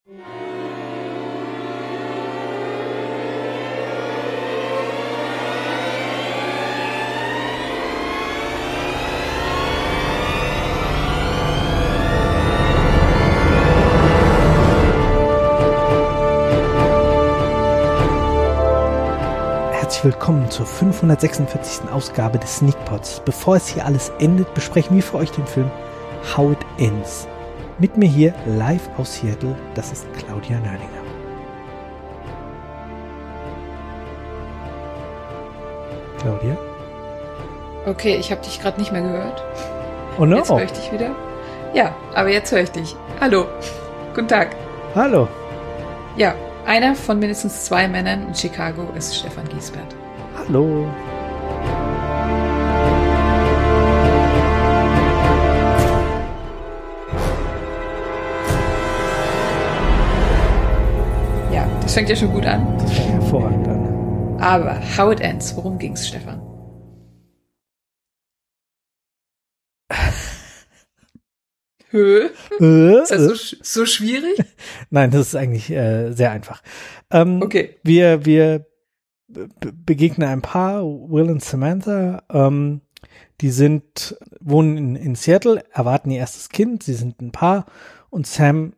Willkommen zur 546. Ausgabe des Sneakpods. Bevor es hier alles endet, besprechen wir für euch den Film How It Ends. Mit mir hier live aus Seattle, das ist Claudia Nörlinger. Claudia? Okay, ich habe dich gerade nicht mehr gehört. Oh no. Jetzt höre ich dich wieder. Ja, aber jetzt höre ich dich. Hallo. Guten Tag. Hallo. Ja. Einer von mindestens 2 Männern in Chicago ist Stefan Giesbert. Hallo. Ja, das fängt ja schon gut an. Das fängt hervorragend an. Aber How It Ends, worum ging's, Stefan? Ist das so schwierig? Nein, das ist eigentlich sehr einfach. Okay. Wir begegnen ein Paar, Will und Samantha, die wohnen in Seattle, erwarten ihr erstes Kind, sie sind ein Paar und Sams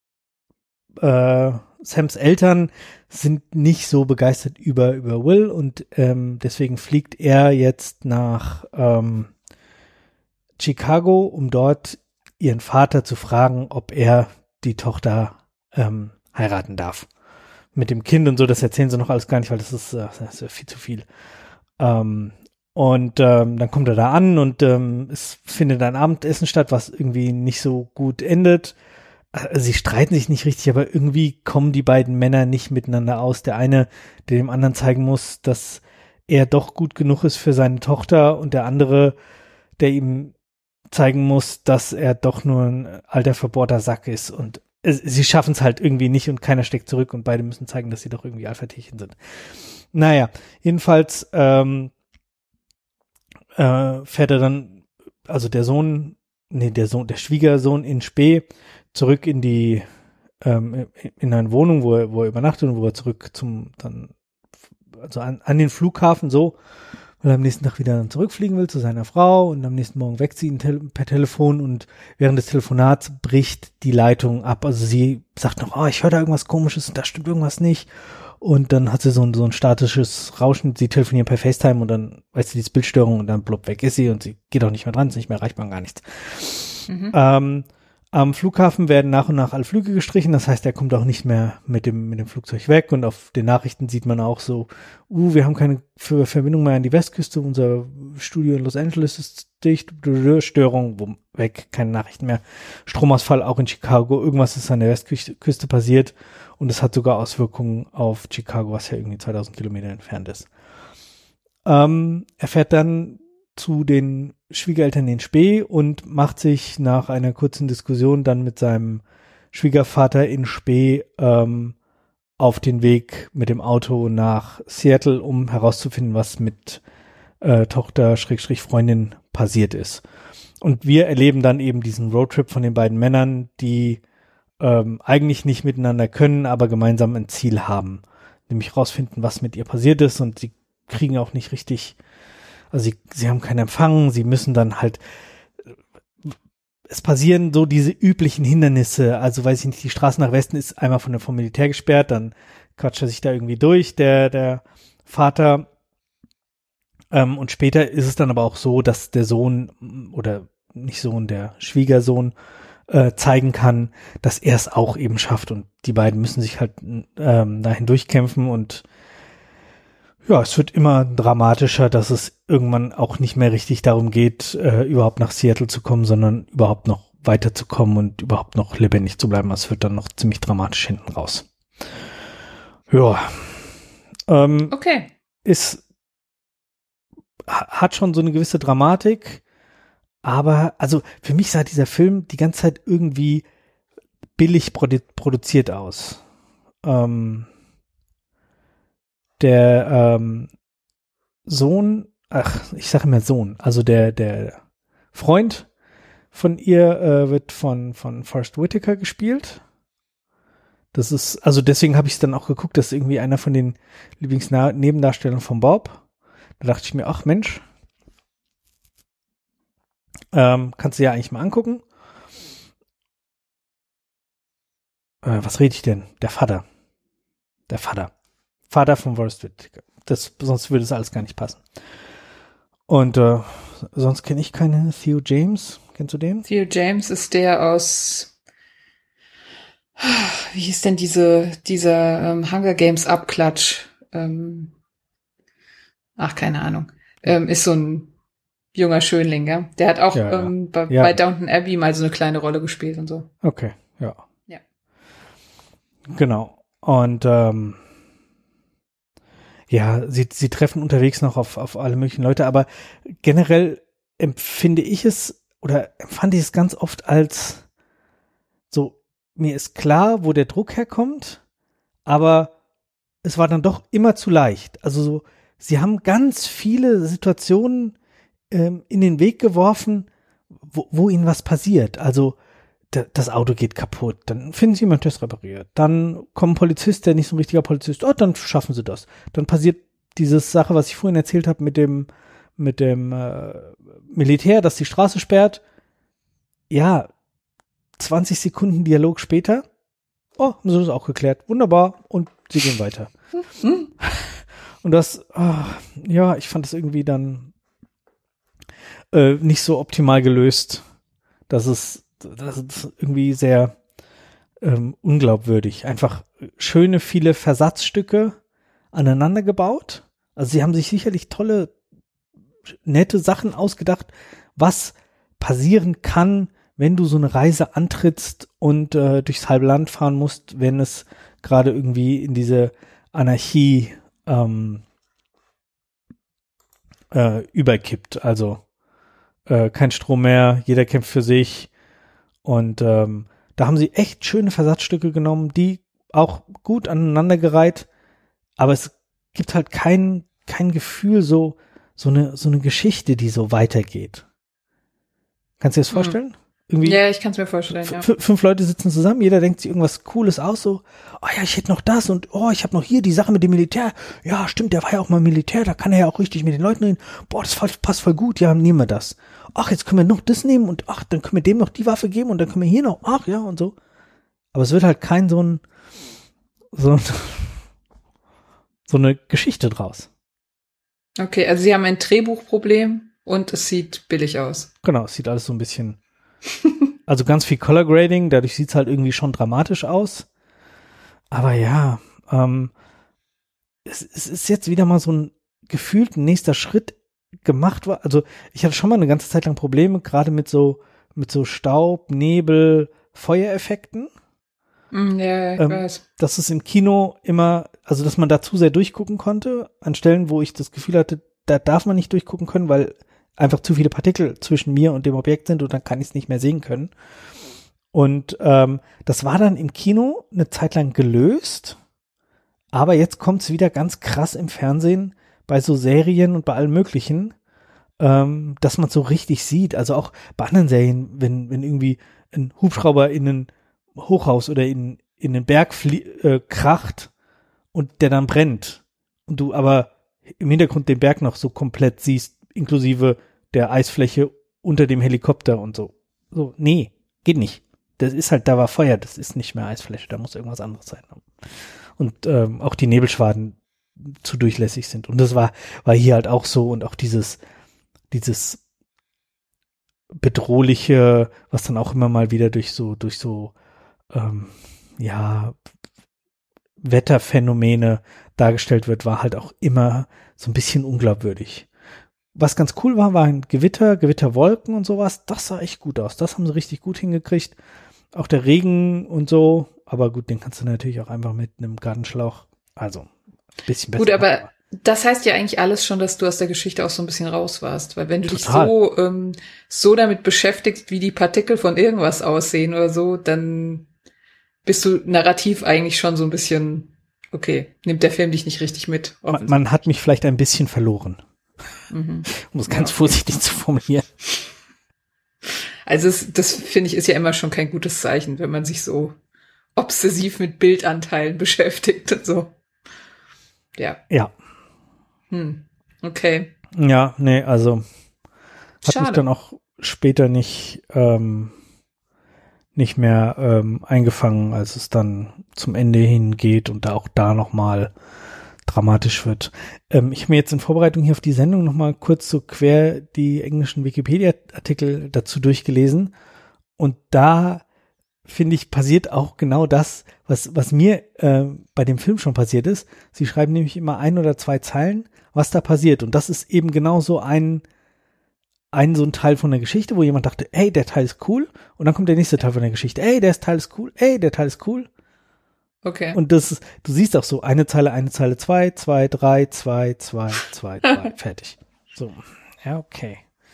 Eltern sind nicht so begeistert über Will und deswegen fliegt er jetzt nach Chicago, um dort ihren Vater zu fragen, ob er die Tochter heiraten darf. Mit dem Kind und so, das erzählen sie noch alles gar nicht, weil das ist viel zu viel. Dann kommt er da an und es findet ein Abendessen statt, was irgendwie nicht so gut endet. Sie streiten sich nicht richtig, aber irgendwie kommen die beiden Männer nicht miteinander aus. Der eine, der dem anderen zeigen muss, dass er doch gut genug ist für seine Tochter und der andere, der ihm zeigen muss, dass er doch nur ein alter, verbohrter Sack ist und sie schaffen es halt irgendwie nicht und keiner steckt zurück und beide müssen zeigen, dass sie doch irgendwie Alpha-Tierchen sind. Naja, jedenfalls fährt er dann, also der Schwiegersohn in Spee zurück in eine Wohnung, wo er übernachtet und wo er zurück an den Flughafen so, weil er am nächsten Tag wieder dann zurückfliegen will zu seiner Frau und am nächsten Morgen weckt sie ihn per Telefon und während des Telefonats bricht die Leitung ab. Also sie sagt noch, ich höre da irgendwas Komisches und da stimmt irgendwas nicht. Und dann hat sie so ein statisches Rauschen. Sie telefonieren per FaceTime und dann, weißt du, diese Bildstörung und dann plopp, weg ist sie und sie geht auch nicht mehr dran, ist nicht mehr erreichbar und gar nichts. Mhm. Am Flughafen werden nach und nach alle Flüge gestrichen, das heißt, er kommt auch nicht mehr mit dem Flugzeug weg und auf den Nachrichten sieht man auch so, wir haben keine Verbindung mehr an die Westküste, unser Studio in Los Angeles ist dicht, Störung, weg, keine Nachrichten mehr, Stromausfall auch in Chicago, irgendwas ist an der Westküste passiert und es hat sogar Auswirkungen auf Chicago, was ja irgendwie 2000 Kilometer entfernt ist. Er fährt dann zu den Schwiegereltern in Spee und macht sich nach einer kurzen Diskussion dann mit seinem Schwiegervater in Spee auf den Weg mit dem Auto nach Seattle, um herauszufinden, was mit Tochter/Freundin passiert ist. Und wir erleben dann eben diesen Roadtrip von den beiden Männern, die eigentlich nicht miteinander können, aber gemeinsam ein Ziel haben. Nämlich rausfinden, was mit ihr passiert ist und sie kriegen auch nicht richtig. Also sie haben keinen Empfang, sie müssen dann halt, es passieren so diese üblichen Hindernisse, also weiß ich nicht, die Straße nach Westen ist einmal vom Militär gesperrt, dann quatscht er sich da irgendwie durch, der Vater, und später ist es dann aber auch so, dass der Sohn, oder nicht Sohn, der Schwiegersohn, zeigen kann, dass er es auch eben schafft und die beiden müssen sich halt dahin durchkämpfen und ja, es wird immer dramatischer, dass es irgendwann auch nicht mehr richtig darum geht, überhaupt nach Seattle zu kommen, sondern überhaupt noch weiterzukommen und überhaupt noch lebendig zu bleiben. Es wird dann noch ziemlich dramatisch hinten raus. Ja. Okay. Hat schon so eine gewisse Dramatik, aber also für mich sah dieser Film die ganze Zeit irgendwie billig produziert aus. Der Sohn, ich sage immer Sohn, also der Freund von ihr wird von Forest Whitaker gespielt. Das ist, also deswegen habe ich es dann auch geguckt, das ist irgendwie einer von den Lieblingsnebendarstellern von Bob. Da dachte ich mir, ach Mensch, kannst du ja eigentlich mal angucken. Was rede ich denn? Der Vater. Vater von Forrest Whitaker. Sonst würde das alles gar nicht passen. Und sonst kenne ich keine. Theo James. Kennst du den? Theo James ist der aus, wie hieß denn dieser Hunger Games Abklatsch? Keine Ahnung. Ist so ein junger Schönling, ja. Der hat auch bei Downton Abbey mal so eine kleine Rolle gespielt und so. Okay, ja. Ja. Genau. Und sie treffen unterwegs noch auf alle möglichen Leute, aber generell empfand ich es ganz oft als so, mir ist klar, wo der Druck herkommt, aber es war dann doch immer zu leicht. Also so, sie haben ganz viele Situationen in den Weg geworfen, wo ihnen was passiert. Also das Auto geht kaputt, dann finden sie jemanden, der es repariert. Dann kommt ein Polizist, der nicht so ein richtiger Polizist, dann schaffen sie das. Dann passiert diese Sache, was ich vorhin erzählt habe mit dem Militär, das die Straße sperrt. Ja, 20 Sekunden Dialog später, haben sie das auch geklärt. Wunderbar. Und sie gehen weiter. Und das, ich fand das irgendwie dann nicht so optimal gelöst. Das ist irgendwie sehr unglaubwürdig. Einfach schöne, viele Versatzstücke aneinander gebaut. Also sie haben sich sicherlich tolle, nette Sachen ausgedacht, was passieren kann, wenn du so eine Reise antrittst und durchs halbe Land fahren musst, wenn es gerade irgendwie in diese Anarchie überkippt. Also kein Strom mehr, jeder kämpft für sich. Und da haben sie echt schöne Versatzstücke genommen, die auch gut aneinandergereiht, aber es gibt halt kein Gefühl, so eine Geschichte, die so weitergeht. Kannst du dir das vorstellen? Irgendwie ja, ich kann es mir vorstellen, ja. 5 Leute sitzen zusammen, jeder denkt sich irgendwas Cooles aus, so, ich hätte noch das und ich habe noch hier die Sache mit dem Militär. Ja, stimmt, der war ja auch mal Militär, da kann er ja auch richtig mit den Leuten reden. Das passt voll gut, ja, nehmen wir das. Jetzt können wir noch das nehmen und dann können wir dem noch die Waffe geben und dann können wir hier noch, und so. Aber es wird halt kein so eine Geschichte draus. Okay, also sie haben ein Drehbuchproblem und es sieht billig aus. Genau, es sieht alles so ein bisschen, also ganz viel Color Grading, dadurch sieht es halt irgendwie schon dramatisch aus. Aber ja, es ist jetzt wieder mal so ein gefühlt nächster Schritt gemacht war. Also ich hatte schon mal eine ganze Zeit lang Probleme, gerade mit so Staub, Nebel, Feuereffekten. Ja, ich weiß. Dass es im Kino immer, also dass man da zu sehr durchgucken konnte, an Stellen, wo ich das Gefühl hatte, da darf man nicht durchgucken können, weil einfach zu viele Partikel zwischen mir und dem Objekt sind und dann kann ich es nicht mehr sehen können. Und das war dann im Kino eine Zeit lang gelöst, aber jetzt kommt es wieder ganz krass im Fernsehen bei so Serien und bei allem Möglichen, dass man so richtig sieht. Also auch bei anderen Serien, wenn irgendwie ein Hubschrauber in ein Hochhaus oder in den Berg kracht und der dann brennt und du aber im Hintergrund den Berg noch so komplett siehst, inklusive der Eisfläche unter dem Helikopter und so. So, nee, geht nicht. Das ist halt, da war Feuer, das ist nicht mehr Eisfläche, da muss irgendwas anderes sein. Und auch die Nebelschwaden zu durchlässig sind. Und das war hier halt auch so und auch dieses bedrohliche, was dann auch immer mal wieder durch so Wetterphänomene dargestellt wird, war halt auch immer so ein bisschen unglaubwürdig. Was ganz cool war ein Gewitterwolken und sowas. Das sah echt gut aus. Das haben sie richtig gut hingekriegt. Auch der Regen und so. Aber gut, den kannst du natürlich auch einfach mit einem Gartenschlauch, also ein bisschen besser. Gut, aber das heißt ja eigentlich alles schon, dass du aus der Geschichte auch so ein bisschen raus warst. Weil wenn du dich so damit beschäftigst, wie die Partikel von irgendwas aussehen oder so, dann bist du narrativ eigentlich schon so ein bisschen, okay, nimmt der Film dich nicht richtig mit. Man hat mich vielleicht ein bisschen verloren. Um es ganz vorsichtig zu formulieren. Also das finde ich ist ja immer schon kein gutes Zeichen, wenn man sich so obsessiv mit Bildanteilen beschäftigt und so. Ja. Ja. Okay. Ja, nee, also hat Schade. mich dann auch später nicht mehr eingefangen, als es dann zum Ende hingeht und auch da nochmal dramatisch wird. Ich habe mir jetzt in Vorbereitung hier auf die Sendung nochmal kurz so quer die englischen Wikipedia-Artikel dazu durchgelesen und da, finde ich, passiert auch genau das, was mir bei dem Film schon passiert ist. Sie schreiben nämlich immer 1 oder 2 Zeilen, was da passiert und das ist eben genau so so ein Teil von der Geschichte, wo jemand dachte, hey, der Teil ist cool. Und dann kommt der nächste Teil von der Geschichte. Hey, der Teil ist cool. Hey, der Teil ist cool. Okay. Und du siehst auch so, eine Zeile, 2, 2, 3, 2, 2, 2, 3, fertig. So, ja, okay.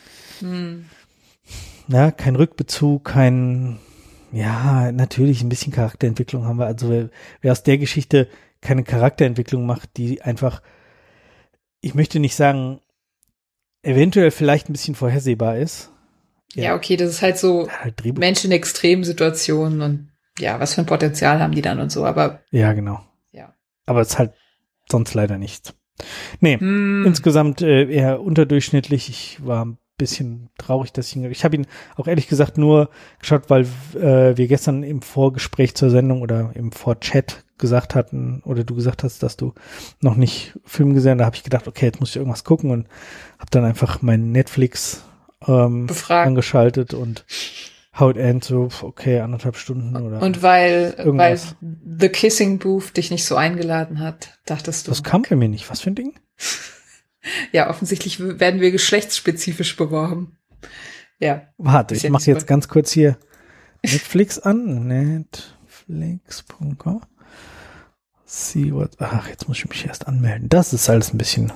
Ja, kein Rückbezug, ja, natürlich ein bisschen Charakterentwicklung haben wir. Also wer aus der Geschichte keine Charakterentwicklung macht, die einfach, ich möchte nicht sagen, eventuell vielleicht ein bisschen vorhersehbar ist. Ja, okay, das ist halt so Drehbuch. Menschen in extremen Situationen und ja, was für ein Potenzial haben die dann und so, aber. Ja, genau. Ja. Aber es ist halt sonst leider nichts. Nee, insgesamt eher unterdurchschnittlich. Ich war ein bisschen traurig, dass ich habe ihn auch ehrlich gesagt nur geschaut, weil wir gestern im Vorgespräch zur Sendung oder im Vorchat gesagt hatten oder du gesagt hast, dass du noch nicht Film gesehen hast. Da habe ich gedacht, okay, jetzt muss ich irgendwas gucken und habe dann einfach meinen Netflix angeschaltet und How It Ends, so, okay, 1,5 Stunden oder und weil irgendwas. The Kissing Booth dich nicht so eingeladen hat, dachtest du. Das kam bei mir nicht. Was für ein Ding? Ja, offensichtlich werden wir geschlechtsspezifisch beworben. Ja. Warte, ich mache jetzt ganz kurz hier Netflix an. Netflix.com. See what. Ach, jetzt muss ich mich erst anmelden. Das ist alles ein bisschen.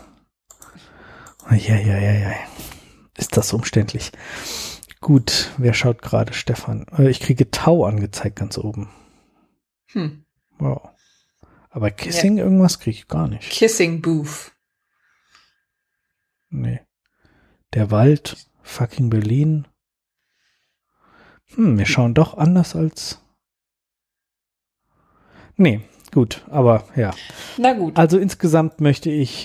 Ja. Ist das umständlich. Gut, wer schaut gerade? Stefan. Ich kriege Tau angezeigt ganz oben. Wow. Aber Kissing irgendwas kriege ich gar nicht. Kissing Booth. Nee. Der Wald, fucking Berlin. Wir schauen doch anders als. Nee, gut, aber ja. Na gut. Also insgesamt möchte ich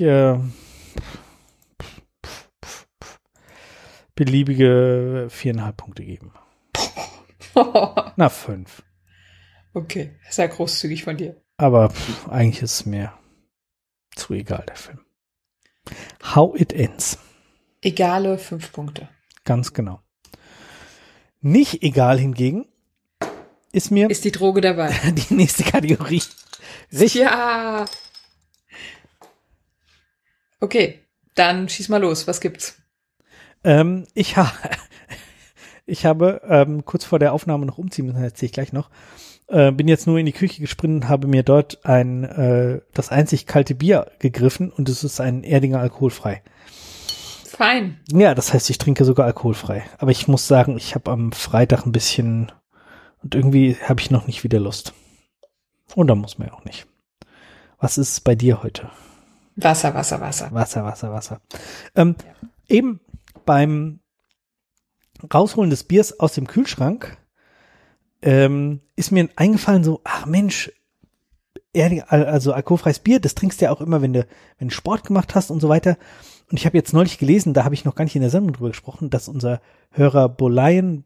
beliebige 4,5 Punkte geben. Na, 5. Okay, sehr großzügig von dir. Aber eigentlich ist es mir zu egal, der Film. How It Ends. Egale 5 Punkte. Ganz genau. Nicht egal hingegen ist mir die Droge dabei. Die nächste Kategorie. Ja. Okay, dann schieß mal los. Was gibt's? Ich habe kurz vor der Aufnahme noch umziehen müssen, erzähle ich gleich noch. Bin jetzt nur in die Küche gesprintet und habe mir dort das einzig kalte Bier gegriffen und es ist ein Erdinger alkoholfrei. Fein. Ja, das heißt, ich trinke sogar alkoholfrei. Aber ich muss sagen, ich habe am Freitag ein bisschen und irgendwie habe ich noch nicht wieder Lust. Und da muss man ja auch nicht. Was ist bei dir heute? Wasser. Wasser. Eben beim Rausholen des Biers aus dem Kühlschrank ist mir eingefallen so, ach Mensch, also alkoholfreies Bier, das trinkst du ja auch immer, wenn du Sport gemacht hast und so weiter. Und ich habe jetzt neulich gelesen, da habe ich noch gar nicht in der Sendung drüber gesprochen, dass unser Hörer Bolaien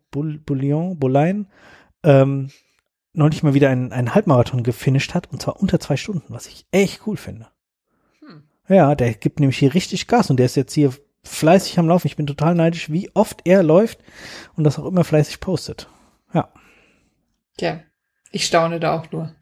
neulich mal wieder einen Halbmarathon gefinisht hat und zwar unter 2 Stunden, was ich echt cool finde. Ja, der gibt nämlich hier richtig Gas und der ist jetzt hier fleißig am Laufen. Ich bin total neidisch, wie oft er läuft und das auch immer fleißig postet. Ja. Ja, ich staune da auch nur.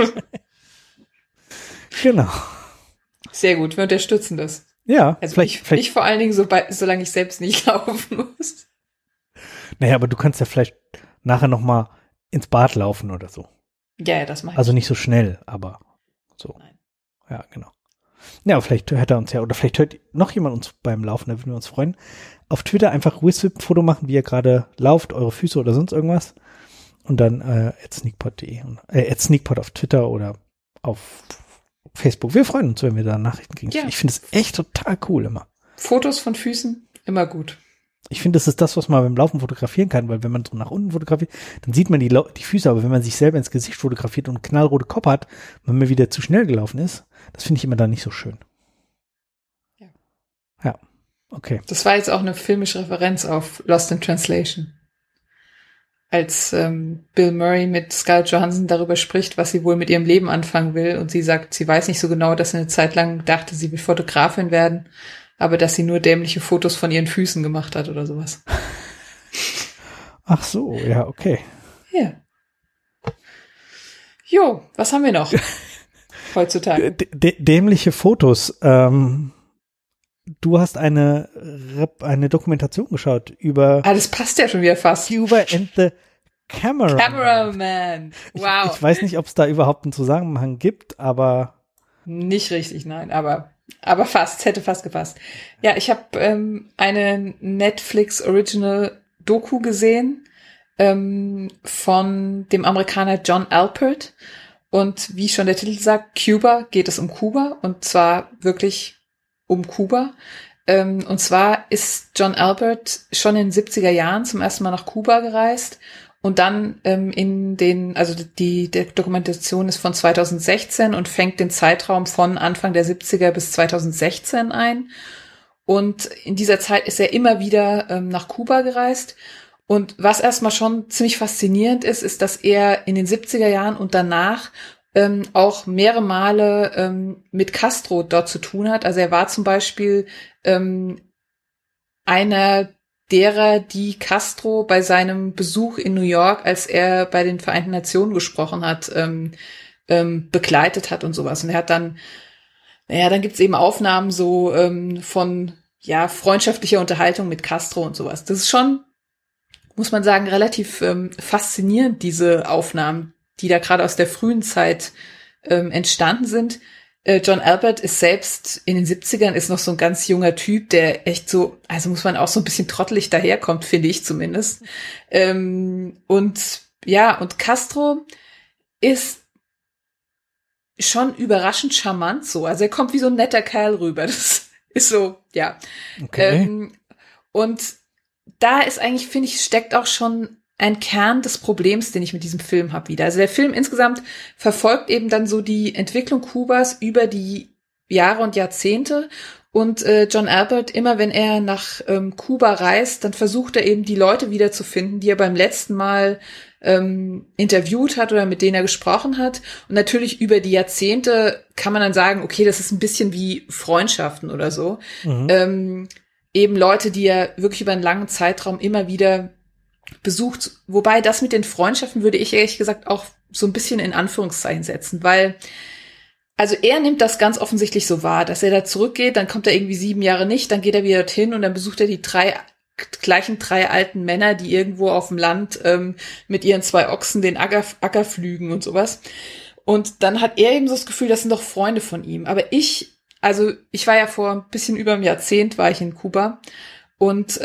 Genau. Sehr gut, wir unterstützen das. Ja, also vielleicht. Ich vor allen Dingen, solange ich selbst nicht laufen muss. Naja, aber du kannst ja vielleicht nachher noch mal ins Bad laufen oder so. Ja, das mache ich. Also nicht so schnell, aber so. Nein. Ja, genau. Ja, vielleicht hört er uns ja, oder vielleicht hört noch jemand uns beim Laufen, da würden wir uns freuen. Auf Twitter einfach ein Foto machen, wie ihr gerade lauft, eure Füße oder sonst irgendwas. Und dann @sneakpot.de @sneakpot auf Twitter oder auf Facebook. Wir freuen uns, wenn wir da Nachrichten kriegen. Ja. Ich finde es echt total cool immer. Fotos von Füßen, immer gut. Ich finde, das ist das, was man beim Laufen fotografieren kann, weil wenn man so nach unten fotografiert, dann sieht man die Füße, aber wenn man sich selber ins Gesicht fotografiert und einen knallrote Kopf hat, wenn man wieder zu schnell gelaufen ist, das finde ich immer dann nicht so schön. Ja. Ja, okay. Das war jetzt auch eine filmische Referenz auf Lost in Translation. Als Bill Murray mit Scarlett Johansson darüber spricht, was sie wohl mit ihrem Leben anfangen will und sie sagt, sie weiß nicht so genau, dass sie eine Zeit lang dachte, sie will Fotografin werden, aber dass sie nur dämliche Fotos von ihren Füßen gemacht hat oder sowas. Ach so, ja, okay. Ja. Jo, was haben wir noch heutzutage? Dämliche Fotos. Du hast eine Dokumentation geschaut über Das passt ja schon wieder fast. Cuba and the Cameraman. Wow. Ich weiß nicht, ob es da überhaupt einen Zusammenhang gibt, aber nicht richtig, nein, aber fast, hätte fast gepasst. Ja, ich habe eine Netflix Original Doku gesehen von dem Amerikaner John Alpert. Und wie schon der Titel sagt, Cuba, geht es um Kuba und zwar wirklich um Kuba. Und zwar ist John Alpert schon in den 70er Jahren zum ersten Mal nach Kuba gereist und dann die Dokumentation ist von 2016 und fängt den Zeitraum von Anfang der 70er bis 2016 ein. Und in dieser Zeit ist er immer wieder nach Kuba gereist. Und was erstmal schon ziemlich faszinierend ist, dass er in den 70er Jahren und danach auch mehrere Male mit Castro dort zu tun hat. Also er war zum Beispiel einer derer, die Castro bei seinem Besuch in New York, als er bei den Vereinten Nationen gesprochen hat, begleitet hat und sowas. Und er hat dann gibt's eben Aufnahmen so von freundschaftlicher Unterhaltung mit Castro und sowas. Das ist schon, muss man sagen, relativ faszinierend, diese Aufnahmen, die da gerade aus der frühen Zeit entstanden sind. John Alpert ist selbst in den 70ern ist noch so ein ganz junger Typ, der echt so, also muss man auch so ein bisschen trottelig daherkommt, finde ich zumindest. Und Castro ist schon überraschend charmant so. Also er kommt wie so ein netter Kerl rüber. Das ist so, ja. okay. Und da ist eigentlich, finde ich, steckt auch schon ein Kern des Problems, den ich mit diesem Film habe wieder. Also der Film insgesamt verfolgt eben dann so die Entwicklung Kubas über die Jahre und Jahrzehnte. Und John Alpert, immer wenn er nach Kuba reist, dann versucht er eben die Leute wiederzufinden, die er beim letzten Mal interviewt hat oder mit denen er gesprochen hat. Und natürlich über die Jahrzehnte kann man dann sagen, okay, das ist ein bisschen wie Freundschaften oder so. Mhm. Eben Leute, die er wirklich über einen langen Zeitraum immer wieder besucht. Wobei das mit den Freundschaften würde ich ehrlich gesagt auch so ein bisschen in Anführungszeichen setzen, weil also er nimmt das ganz offensichtlich so wahr, dass er da zurückgeht, dann kommt er irgendwie 7 Jahre nicht, dann geht er wieder dorthin und dann besucht er die gleichen drei alten Männer, die irgendwo auf dem Land mit ihren 2 Ochsen den Acker pflügen und sowas. Und dann hat er eben so das Gefühl, das sind doch Freunde von ihm. Aber ich war ja vor ein bisschen über einem Jahrzehnt war ich in Kuba und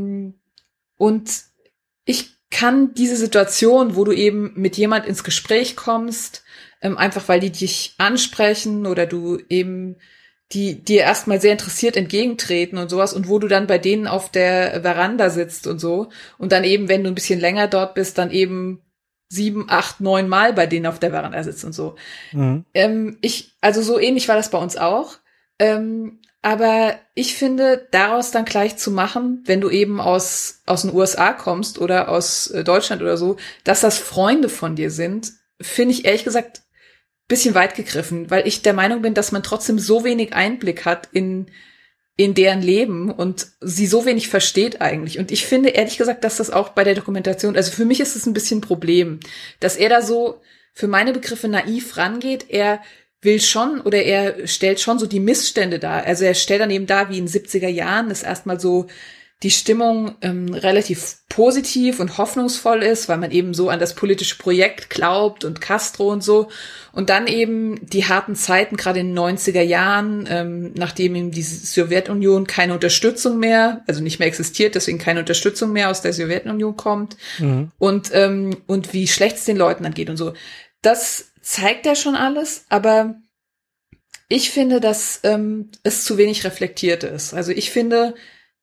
ich kann diese Situation, wo du eben mit jemand ins Gespräch kommst, einfach weil die dich ansprechen oder du eben die dir erstmal sehr interessiert entgegentreten und sowas und wo du dann bei denen auf der Veranda sitzt und so und dann eben, wenn du ein bisschen länger dort bist, dann eben 7, 8, 9 Mal bei denen auf der Veranda sitzt und so. Mhm. Also so ähnlich war das bei uns auch. Aber ich finde, daraus dann gleich zu machen, wenn du eben aus den USA kommst oder aus Deutschland oder so, dass das Freunde von dir sind, finde ich ehrlich gesagt bisschen weit gegriffen, weil ich der Meinung bin, dass man trotzdem so wenig Einblick hat in deren Leben und sie so wenig versteht eigentlich. Und ich finde ehrlich gesagt, dass das auch bei der Dokumentation, also für mich ist es ein bisschen ein Problem, dass er da so für meine Begriffe naiv rangeht. Er will schon oder er stellt schon so die Missstände dar. Also er stellt dann eben dar, wie in den 70er Jahren ist erstmal so die Stimmung relativ positiv und hoffnungsvoll ist, weil man eben so an das politische Projekt glaubt und Castro und so. Und dann eben die harten Zeiten, gerade in den 90er Jahren, nachdem eben die Sowjetunion keine Unterstützung mehr, also nicht mehr existiert, deswegen keine Unterstützung mehr aus der Sowjetunion kommt. Mhm. Und wie schlecht es den Leuten angeht und so. Das zeigt er schon alles, aber ich finde, dass es zu wenig reflektiert ist. Also ich finde,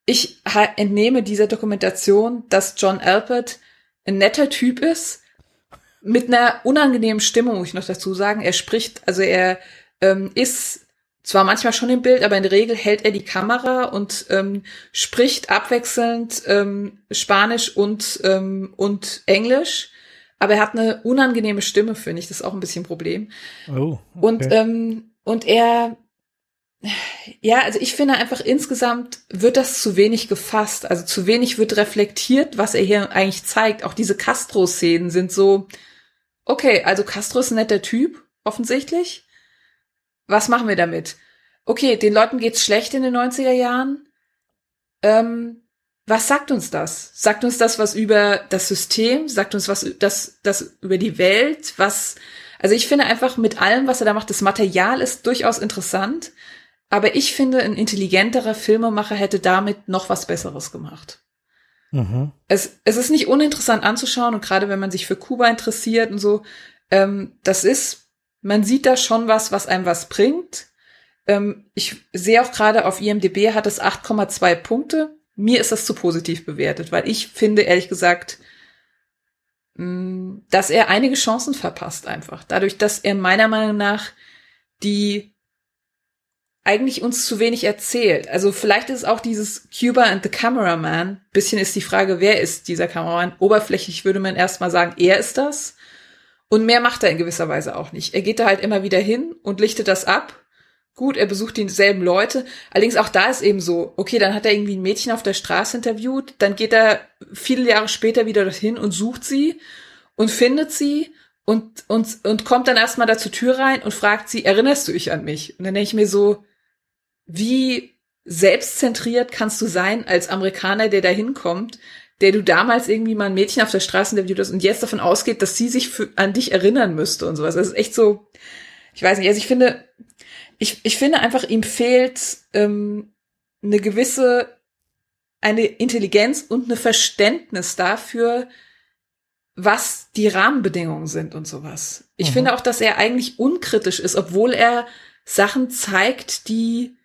ich entnehme dieser Dokumentation, dass John Alpert ein netter Typ ist, mit einer unangenehmen Stimme, muss ich noch dazu sagen. Er spricht, also er ist zwar manchmal schon im Bild, aber in der Regel hält er die Kamera und spricht abwechselnd Spanisch und Englisch. Aber er hat eine unangenehme Stimme, finde ich. Das ist auch ein bisschen ein Problem. Oh, okay. Und er, ja, also ich finde einfach insgesamt wird das zu wenig gefasst. Also zu wenig wird reflektiert, was er hier eigentlich zeigt. Auch diese Castro-Szenen sind so, okay, also Castro ist ein netter Typ, offensichtlich. Was machen wir damit? Okay, den Leuten geht's schlecht in den 90er Jahren. Was sagt uns das? Sagt uns das was über das System? Sagt uns was das über die Welt? Also ich finde einfach mit allem, was er da macht, das Material ist durchaus interessant. Aber ich finde, ein intelligenterer Filmemacher hätte damit noch was Besseres gemacht. Mhm. Es ist nicht uninteressant anzuschauen und gerade wenn man sich für Kuba interessiert und so, man sieht da schon was einem was bringt. Ich sehe auch gerade auf IMDb hat es 8,2 Punkte. Mir ist das zu positiv bewertet, weil ich finde, ehrlich gesagt, dass er einige Chancen verpasst einfach. Dadurch, dass er meiner Meinung nach die eigentlich uns zu wenig erzählt. Also vielleicht ist es auch dieses Cuba and the Cameraman. Bisschen ist die Frage, wer ist dieser Kameramann? Oberflächlich würde man erstmal sagen, er ist das. Und mehr macht er in gewisser Weise auch nicht. Er geht da halt immer wieder hin und lichtet das ab. Gut, er besucht dieselben Leute. Allerdings auch da ist eben so, okay, dann hat er irgendwie ein Mädchen auf der Straße interviewt, dann geht er viele Jahre später wieder dorthin und sucht sie und findet sie und kommt dann erstmal da zur Tür rein und fragt sie, erinnerst du dich an mich? Und dann denke ich mir so, wie selbstzentriert kannst du sein als Amerikaner, der da hinkommt, der du damals irgendwie mal ein Mädchen auf der Straße interviewt hast und jetzt davon ausgeht, dass sie sich an dich erinnern müsste und sowas. Das ist echt so, ich weiß nicht, also ich finde einfach, ihm fehlt eine Intelligenz und eine Verständnis dafür, was die Rahmenbedingungen sind und sowas. Ich finde auch, dass er eigentlich unkritisch ist, obwohl er Sachen zeigt, die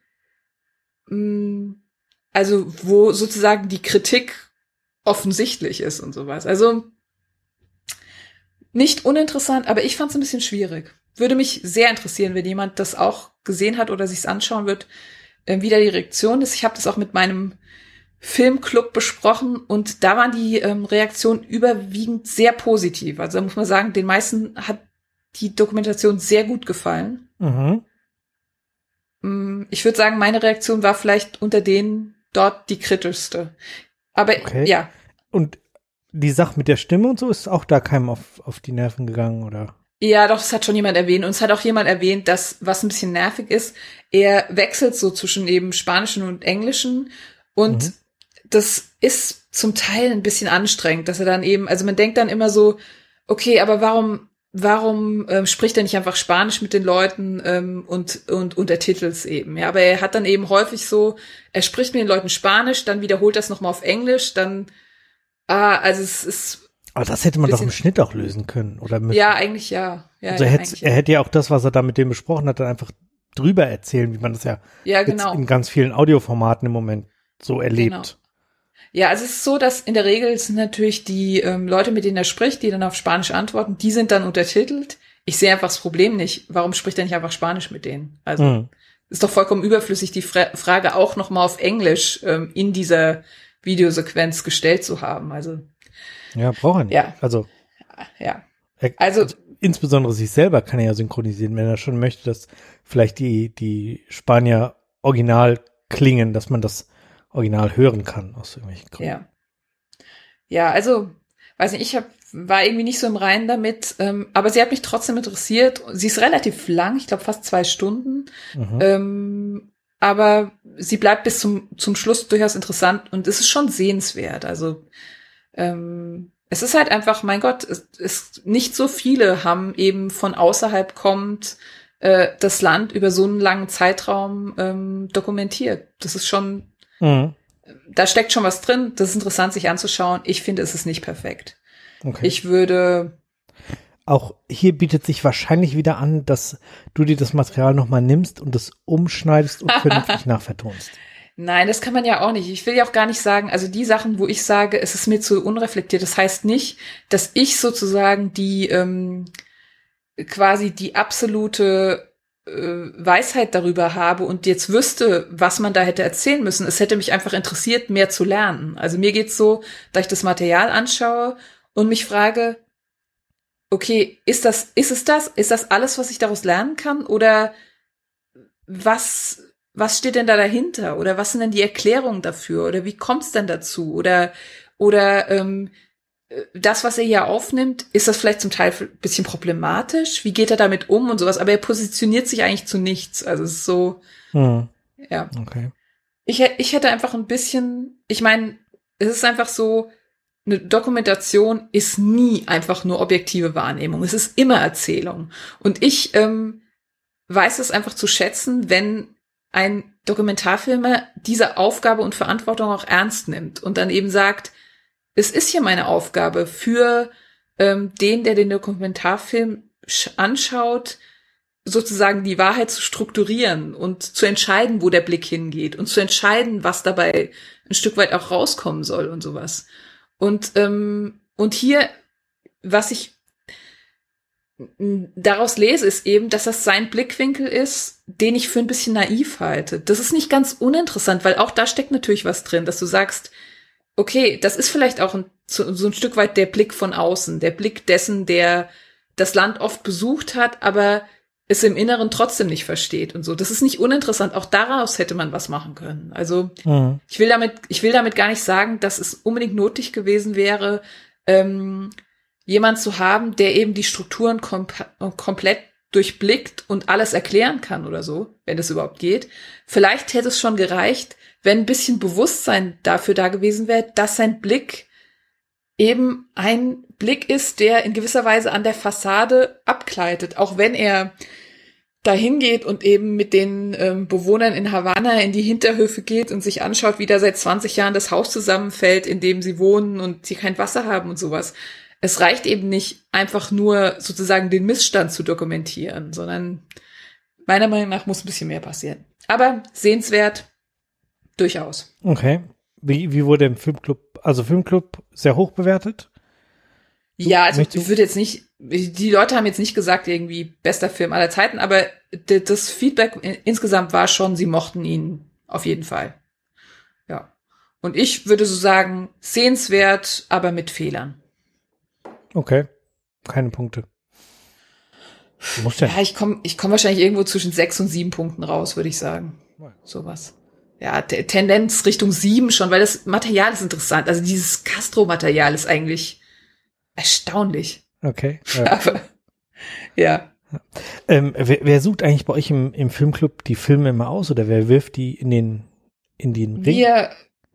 also wo sozusagen die Kritik offensichtlich ist und sowas. Also nicht uninteressant, aber ich fand es ein bisschen schwierig. Würde mich sehr interessieren, wenn jemand das auch gesehen hat oder sich's anschauen wird, wie da die Reaktion ist. Ich habe das auch mit meinem Filmclub besprochen und da waren die Reaktionen überwiegend sehr positiv. Also da muss man sagen, den meisten hat die Dokumentation sehr gut gefallen. Mhm. Ich würde sagen, meine Reaktion war vielleicht unter denen dort die kritischste. Aber okay. Ja. Und die Sache mit der Stimme und so ist auch da keinem auf die Nerven gegangen, oder? Ja, doch, das hat schon jemand erwähnt. Und es hat auch jemand erwähnt, dass, was ein bisschen nervig ist, er wechselt so zwischen eben Spanischen und Englischen. Und das ist zum Teil ein bisschen anstrengend, dass er dann eben, also man denkt dann immer so, okay, aber warum spricht er nicht einfach Spanisch mit den Leuten und untertitelt's eben? Ja, aber er hat dann eben häufig so, er spricht mit den Leuten Spanisch, dann wiederholt das nochmal auf Englisch, dann, also es ist. Aber das hätte man doch im Schnitt auch lösen können, oder? Ja, eigentlich ja. Also er hätte ja auch das, was er da mit dem besprochen hat, dann einfach drüber erzählen, wie man das ja jetzt in ganz vielen Audioformaten im Moment so erlebt. Genau. Ja, also es ist so, dass in der Regel sind natürlich die Leute, mit denen er spricht, die dann auf Spanisch antworten, die sind dann untertitelt. Ich sehe einfach das Problem nicht. Warum spricht er nicht einfach Spanisch mit denen? Also ist doch vollkommen überflüssig, die Frage auch noch mal auf Englisch in dieser Videosequenz gestellt zu haben. Also ja, braucht er nicht. Ja. Also also insbesondere sich selber kann er ja synchronisieren, wenn er schon möchte, dass vielleicht die Spanier original klingen, dass man das original hören kann aus irgendwelchen Gründen. Ja, also weiß nicht, war irgendwie nicht so im Reinen damit, aber sie hat mich trotzdem interessiert. Sie ist relativ lang, ich glaube fast 2 Stunden, aber sie bleibt bis zum Schluss durchaus interessant und es ist schon sehenswert. Also es ist halt einfach, mein Gott, nicht so viele haben eben von außerhalb kommend das Land über so einen langen Zeitraum dokumentiert. Das ist schon, da steckt schon was drin. Das ist interessant, sich anzuschauen. Ich finde, es ist nicht perfekt. Okay. Ich würde auch hier bietet sich wahrscheinlich wieder an, dass du dir das Material nochmal nimmst und das umschneidest und vernünftig nachvertonst. Nein, das kann man ja auch nicht. Ich will ja auch gar nicht sagen, also die Sachen, wo ich sage, es ist mir zu unreflektiert, das heißt nicht, dass ich sozusagen die quasi die absolute Weisheit darüber habe und jetzt wüsste, was man da hätte erzählen müssen. Es hätte mich einfach interessiert, mehr zu lernen. Also mir geht's so, dass ich das Material anschaue und mich frage, okay, ist das alles, was ich daraus lernen kann? Oder was steht denn da dahinter? Oder was sind denn die Erklärungen dafür? Oder wie kommt es denn dazu? Oder das, was er hier aufnimmt, ist das vielleicht zum Teil ein bisschen problematisch? Wie geht er damit um und sowas? Aber er positioniert sich eigentlich zu nichts. Also es ist so, ja. Okay. Ich hätte einfach ein bisschen, ich meine, es ist einfach so, eine Dokumentation ist nie einfach nur objektive Wahrnehmung. Es ist immer Erzählung. Und ich weiß es einfach zu schätzen, wenn ein Dokumentarfilmer diese Aufgabe und Verantwortung auch ernst nimmt und dann eben sagt, es ist ja meine Aufgabe für den, der den Dokumentarfilm anschaut, sozusagen die Wahrheit zu strukturieren und zu entscheiden, wo der Blick hingeht und zu entscheiden, was dabei ein Stück weit auch rauskommen soll und sowas. Und hier, was ich daraus lese, ist eben, dass das sein Blickwinkel ist, den ich für ein bisschen naiv halte. Das ist nicht ganz uninteressant, weil auch da steckt natürlich was drin, dass du sagst, okay, das ist vielleicht auch so ein Stück weit der Blick von außen, der Blick dessen, der das Land oft besucht hat, aber es im Inneren trotzdem nicht versteht und so. Das ist nicht uninteressant. Auch daraus hätte man was machen können. Also ich will damit gar nicht sagen, dass es unbedingt nötig gewesen wäre, jemand zu haben, der eben die Strukturen komplett durchblickt und alles erklären kann oder so, wenn es überhaupt geht. Vielleicht hätte es schon gereicht, wenn ein bisschen Bewusstsein dafür da gewesen wäre, dass sein Blick eben ein Blick ist, der in gewisser Weise an der Fassade abgleitet, auch wenn er dahin geht und eben mit den Bewohnern in Havanna in die Hinterhöfe geht und sich anschaut, wie da seit 20 Jahren das Haus zusammenfällt, in dem sie wohnen und sie kein Wasser haben und sowas. Es reicht eben nicht, einfach nur sozusagen den Missstand zu dokumentieren, sondern meiner Meinung nach muss ein bisschen mehr passieren. Aber sehenswert, durchaus. Okay. Wie wurde im Filmclub, also Filmclub sehr hoch bewertet? Ja, also ich würde jetzt nicht, die Leute haben jetzt nicht gesagt, irgendwie bester Film aller Zeiten, aber das Feedback insgesamt war schon, sie mochten ihn auf jeden Fall. Ja. Und ich würde so sagen, sehenswert, aber mit Fehlern. Okay. Keine Punkte. Muss denn? Ja, ich komm wahrscheinlich irgendwo zwischen 6 und 7 Punkten raus, würde ich sagen. Sowas. Ja, Tendenz Richtung 7 schon, weil das Material ist interessant. Also dieses Castro-Material ist eigentlich erstaunlich. Okay. Aber, ja. Wer sucht eigentlich bei euch im Filmclub die Filme immer aus oder wer wirft die in den Ring?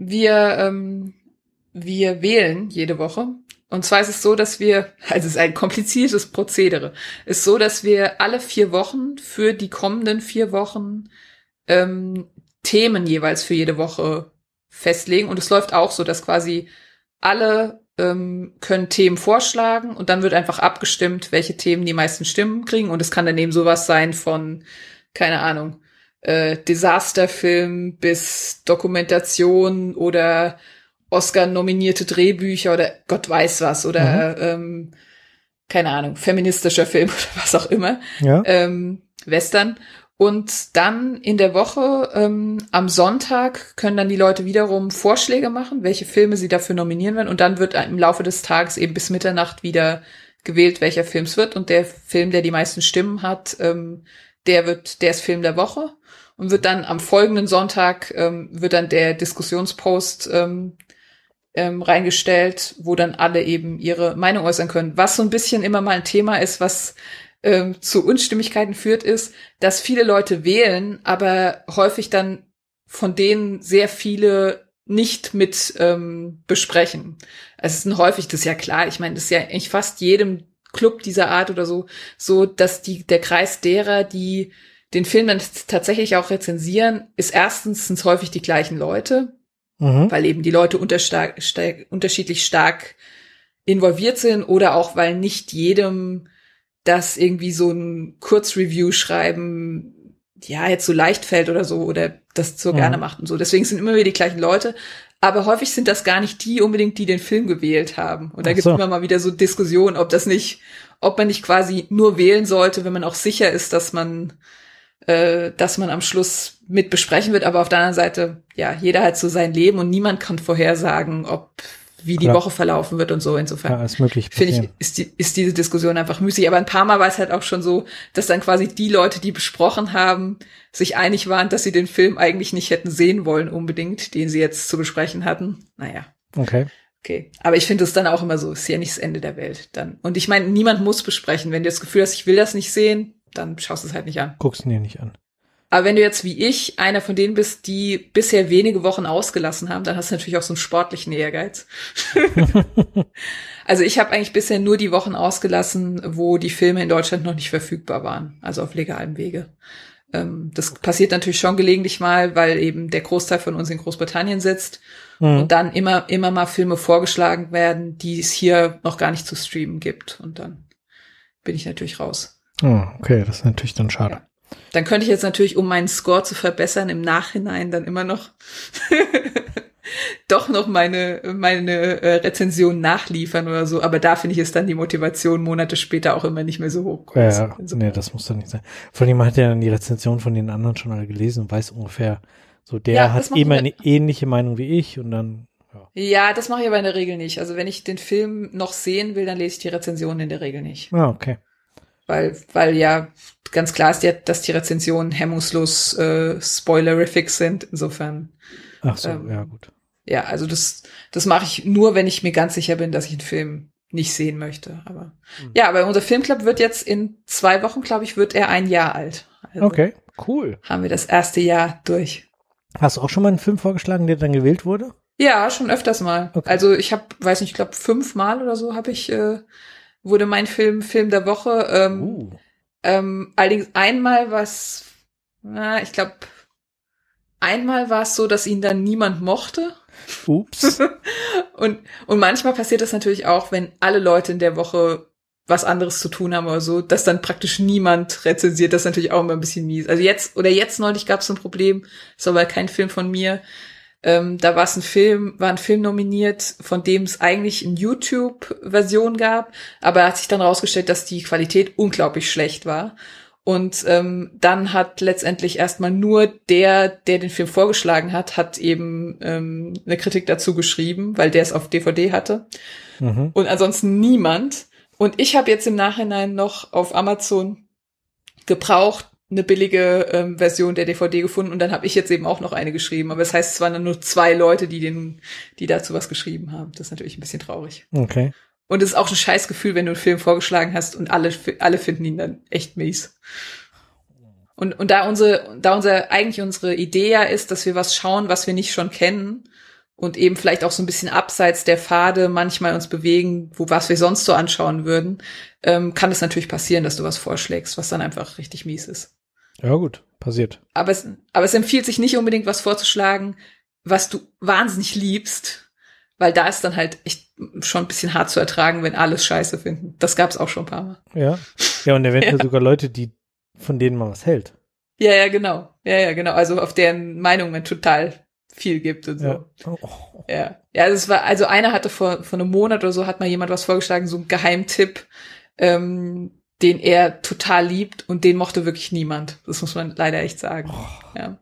Wir wählen jede Woche. Und zwar ist es so, dass also es ist ein kompliziertes Prozedere. Es ist so, dass wir alle 4 Wochen für die kommenden 4 Wochen Themen jeweils für jede Woche festlegen. Und es läuft auch so, dass quasi alle können Themen vorschlagen und dann wird einfach abgestimmt, welche Themen die meisten Stimmen kriegen. Und es kann dann eben sowas sein von, keine Ahnung, Desasterfilm bis Dokumentation oder Oscar-nominierte Drehbücher oder Gott weiß was oder keine Ahnung, feministischer Film oder was auch immer. Ja. Western. Und dann in der Woche, am Sonntag, können dann die Leute wiederum Vorschläge machen, welche Filme sie dafür nominieren werden. Und dann wird im Laufe des Tages eben bis Mitternacht wieder gewählt, welcher Film es wird. Und der Film, der die meisten Stimmen hat, der ist Film der Woche. Und wird dann am folgenden Sonntag, wird dann der Diskussionspost reingestellt, wo dann alle eben ihre Meinung äußern können. Was so ein bisschen immer mal ein Thema ist, was zu Unstimmigkeiten führt, ist, dass viele Leute wählen, aber häufig dann von denen sehr viele nicht mit besprechen. Es ist häufig, das ist ja klar, ich meine, das ist ja eigentlich fast jedem Club dieser Art oder so, dass der Kreis derer, die den Film dann tatsächlich auch rezensieren, ist erstens sind es häufig die gleichen Leute, weil eben die Leute unterschiedlich stark involviert sind oder auch, weil nicht jedem das irgendwie so ein Kurzreview schreiben ja, jetzt so leicht fällt oder so oder das so gerne macht und so. Deswegen sind immer wieder die gleichen Leute. Aber häufig sind das gar nicht die unbedingt, die den Film gewählt haben. Und da gibt es immer mal wieder so Diskussionen, ob man nicht quasi nur wählen sollte, wenn man auch sicher ist, dass man am Schluss mit besprechen wird. Aber auf der anderen Seite, ja, jeder hat so sein Leben und niemand kann vorhersagen, wie die Woche verlaufen wird und so. Insofern ist möglich. Finde ich, ist diese Diskussion einfach müßig. Aber ein paar Mal war es halt auch schon so, dass dann quasi die Leute, die besprochen haben, sich einig waren, dass sie den Film eigentlich nicht hätten sehen wollen unbedingt, den sie jetzt zu besprechen hatten. Naja. Okay. Aber ich finde es dann auch immer so, ist ja nicht das Ende der Welt dann. Und ich meine, niemand muss besprechen. Wenn du das Gefühl hast, ich will das nicht sehen, dann schaust du es halt nicht an. Guckst du dir nicht an. Aber wenn du jetzt wie ich einer von denen bist, die bisher wenige Wochen ausgelassen haben, dann hast du natürlich auch so einen sportlichen Ehrgeiz. Also ich habe eigentlich bisher nur die Wochen ausgelassen, wo die Filme in Deutschland noch nicht verfügbar waren, also auf legalem Wege. Das passiert natürlich schon gelegentlich mal, weil eben der Großteil von uns in Großbritannien sitzt und dann immer mal Filme vorgeschlagen werden, die es hier noch gar nicht zu streamen gibt. Und dann bin ich natürlich raus. Oh, okay, das ist natürlich dann schade. Ja. Dann könnte ich jetzt natürlich, um meinen Score zu verbessern, im Nachhinein dann immer noch doch noch meine Rezension nachliefern oder so. Aber da finde ich es dann die Motivation Monate später auch immer nicht mehr so hoch. Ja, nee, das muss doch nicht sein. Vor allem hat ja dann die Rezension von den anderen schon alle gelesen und weiß ungefähr, so der hat immer eine ähnliche Meinung wie ich und dann, Ja, das mache ich aber in der Regel nicht. Also wenn ich den Film noch sehen will, dann lese ich die Rezension in der Regel nicht. Ah, okay. Weil ja ganz klar ist, dass die Rezensionen hemmungslos spoilerific sind. Insofern. Ach so, ja gut. Ja, also das mache ich nur, wenn ich mir ganz sicher bin, dass ich einen Film nicht sehen möchte. Aber ja, aber unser Filmclub wird jetzt in 2 Wochen, glaube ich, wird er 1 Jahr alt. Also okay, cool. haben wir das erste Jahr durch. Hast du auch schon mal einen Film vorgeschlagen, der dann gewählt wurde? Ja, schon öfters mal. Okay. Also ich habe, weiß nicht, ich glaube 5 Mal oder so wurde mein Film der Woche. Allerdings einmal war es so, dass ihn dann niemand mochte. Ups. und manchmal passiert das natürlich auch, wenn alle Leute in der Woche was anderes zu tun haben oder so, dass dann praktisch niemand rezensiert. Das ist natürlich auch immer ein bisschen mies. Also jetzt neulich gab es ein Problem, ist aber kein Film von mir. Da war ein Film nominiert, von dem es eigentlich eine YouTube-Version gab, aber er hat sich dann rausgestellt, dass die Qualität unglaublich schlecht war. Und dann hat letztendlich erstmal nur der den Film vorgeschlagen hat eben eine Kritik dazu geschrieben, weil der es auf DVD hatte. Mhm. Und ansonsten niemand. Und ich habe jetzt im Nachhinein noch auf Amazon gebraucht eine billige Version der DVD gefunden und dann habe ich jetzt eben auch noch eine geschrieben. Aber das heißt, es waren dann nur 2 Leute, die dazu was geschrieben haben. Das ist natürlich ein bisschen traurig. Okay. Und es ist auch ein scheiß Gefühl, wenn du einen Film vorgeschlagen hast und alle finden ihn dann echt mies. Und da unsere Idee ja ist, dass wir was schauen, was wir nicht schon kennen und eben vielleicht auch so ein bisschen abseits der Pfade manchmal uns bewegen, was wir sonst so anschauen würden, kann es natürlich passieren, dass du was vorschlägst, was dann einfach richtig mies ist. Ja gut, passiert. Aber es empfiehlt sich nicht unbedingt, was vorzuschlagen, was du wahnsinnig liebst, weil da ist dann halt echt schon ein bisschen hart zu ertragen, wenn alles scheiße finden. Das gab's auch schon ein paar Mal. Ja, und eventuell sogar Leute, von denen man was hält. Ja, genau. Ja, genau. Also auf deren Meinung man total viel gibt und so. Ja. Oh. Ja, also einer hatte vor einem Monat oder so hat mal jemand was vorgeschlagen, so ein Geheimtipp, den er total liebt und den mochte wirklich niemand. Das muss man leider echt sagen. Ja.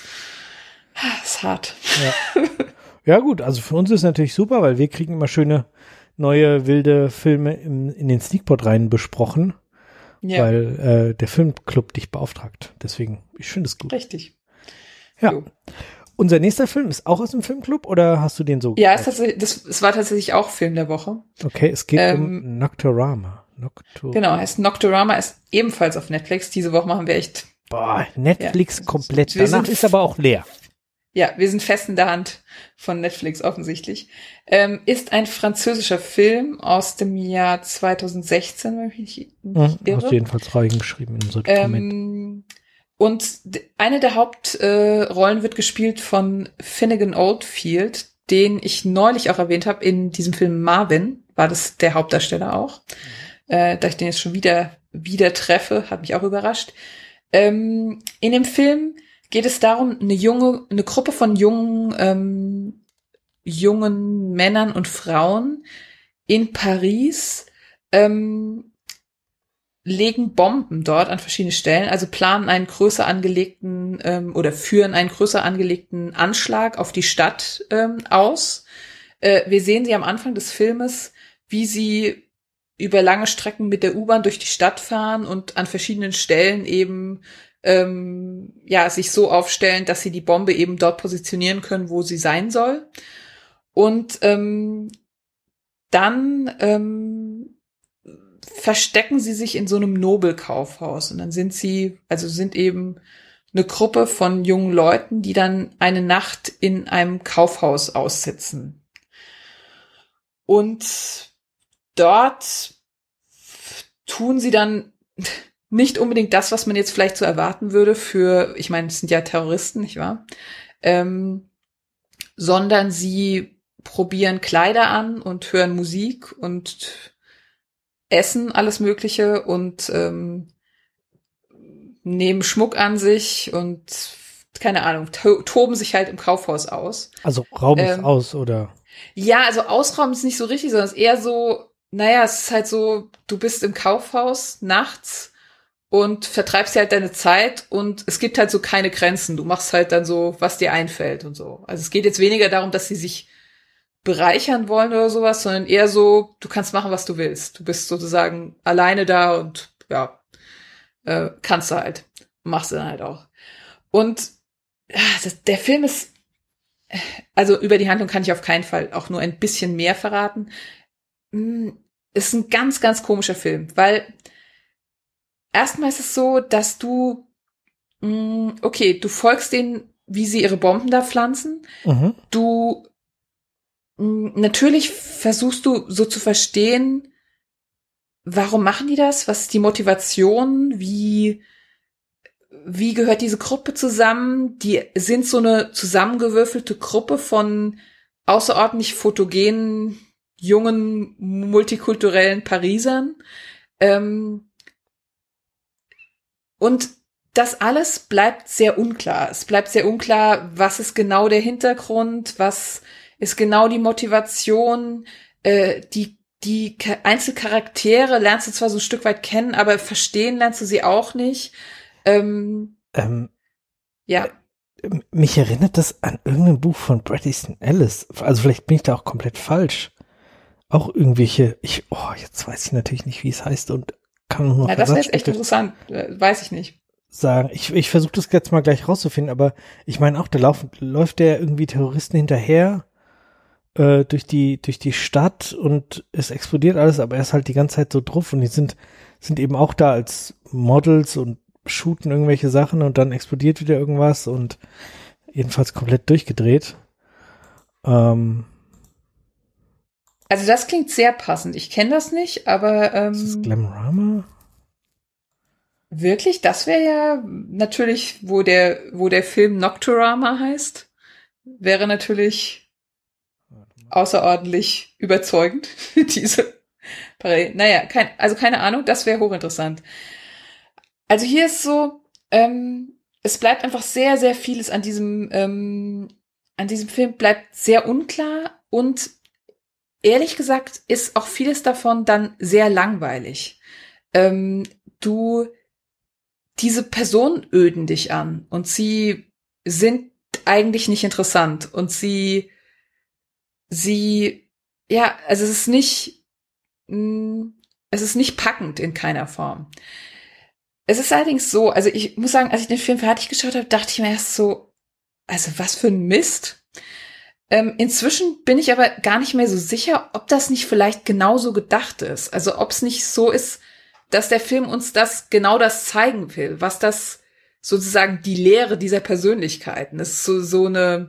Ist hart. Ja. Ja gut, also für uns ist natürlich super, weil wir kriegen immer schöne neue wilde Filme in den Sneakpot rein besprochen, weil der Filmclub dich beauftragt. Deswegen, ich finde es gut. Richtig. Ja. Jo. Unser nächster Film ist auch aus dem Filmclub oder hast du den so? Ja, es war tatsächlich auch Film der Woche. Okay, es geht um Nocturama. Genau, heißt Nocturama, ist ebenfalls auf Netflix. Diese Woche machen wir echt. Netflix komplett. Danach ist aber auch leer. Ja, wir sind fest in der Hand von Netflix offensichtlich. Ist ein französischer Film aus dem Jahr 2016, wenn ich mich nicht irre. Hast jedenfalls reingeschrieben in unser Dokument. Und eine der Hauptrollen wird gespielt von Finnegan Oldfield, den ich neulich auch erwähnt habe in diesem Film Marvin, war das der Hauptdarsteller auch. Da ich den jetzt schon wieder treffe, hat mich auch überrascht. In dem Film geht es darum, eine Gruppe von jungen Männern und Frauen in Paris legen Bomben dort an verschiedene Stellen, also planen einen größer angelegten oder führen einen größer angelegten Anschlag auf die Stadt aus. Wir sehen sie am Anfang des Filmes, wie sie über lange Strecken mit der U-Bahn durch die Stadt fahren und an verschiedenen Stellen eben sich so aufstellen, dass sie die Bombe eben dort positionieren können, wo sie sein soll. Und dann verstecken sie sich in so einem Nobelkaufhaus. Und dann sind eben eine Gruppe von jungen Leuten, die dann eine Nacht in einem Kaufhaus aussitzen. Und dort tun sie dann nicht unbedingt das, was man jetzt vielleicht so erwarten würde ich meine, es sind ja Terroristen, nicht wahr? Sondern sie probieren Kleider an und hören Musik und essen alles Mögliche und nehmen Schmuck an sich und keine Ahnung, toben sich halt im Kaufhaus aus. Also rauben es aus, oder? Ja, also ausrauben ist nicht so richtig, sondern es ist eher so, naja, es ist halt so, du bist im Kaufhaus nachts und vertreibst dir halt deine Zeit und es gibt halt so keine Grenzen. Du machst halt dann so, was dir einfällt und so. Also es geht jetzt weniger darum, dass sie sich bereichern wollen oder sowas, sondern eher so, du kannst machen, was du willst. Du bist sozusagen alleine da und ja, kannst du halt. Machst du dann halt auch. Und der Film ist, also über die Handlung kann ich auf keinen Fall auch nur ein bisschen mehr verraten. Ist ein ganz, ganz komischer Film, weil erstmal ist es so, dass du folgst denen, wie sie ihre Bomben da pflanzen. Mhm. Natürlich versuchst du so zu verstehen, warum machen die das? Was ist die Motivation? Wie gehört diese Gruppe zusammen? Die sind so eine zusammengewürfelte Gruppe von außerordentlich photogenen, jungen, multikulturellen Parisern. Und das alles bleibt sehr unklar. Es bleibt sehr unklar, was ist genau der Hintergrund, was ist genau die Motivation. Die Einzelcharaktere lernst du zwar so ein Stück weit kennen, aber verstehen lernst du sie auch nicht. Ja. Mich erinnert das an irgendein Buch von Bret Easton Ellis. Also vielleicht bin ich da auch komplett falsch. Auch irgendwelche, jetzt weiß ich natürlich nicht, wie es heißt und kann nur noch. Ja, das wäre jetzt echt interessant. Weiß ich nicht. Sagen. Ich versuche das jetzt mal gleich rauszufinden, aber ich meine auch, da läuft der irgendwie Terroristen hinterher durch die Stadt und es explodiert alles, aber er ist halt die ganze Zeit so drauf und die sind eben auch da als Models und shooten irgendwelche Sachen und dann explodiert wieder irgendwas und jedenfalls komplett durchgedreht. Also das klingt sehr passend. Ich kenne das nicht, aber ist das Glamorama? Wirklich? Das wäre ja natürlich, wo der Film Nocturama heißt, wäre natürlich außerordentlich überzeugend, diese Parallel. Naja, keine Ahnung, das wäre hochinteressant. Also hier ist so, es bleibt einfach sehr, sehr vieles an diesem Film bleibt sehr unklar und ehrlich gesagt ist auch vieles davon dann sehr langweilig. Diese Personen öden dich an und sie sind eigentlich nicht interessant und also es ist nicht packend in keiner Form. Es ist allerdings so, also ich muss sagen, als ich den Film fertig geschaut habe, dachte ich mir erst so, also was für ein Mist. Inzwischen bin ich aber gar nicht mehr so sicher, ob das nicht vielleicht genauso gedacht ist. Also ob es nicht so ist, dass der Film uns das zeigen will, was das sozusagen die Lehre dieser Persönlichkeiten ist. So eine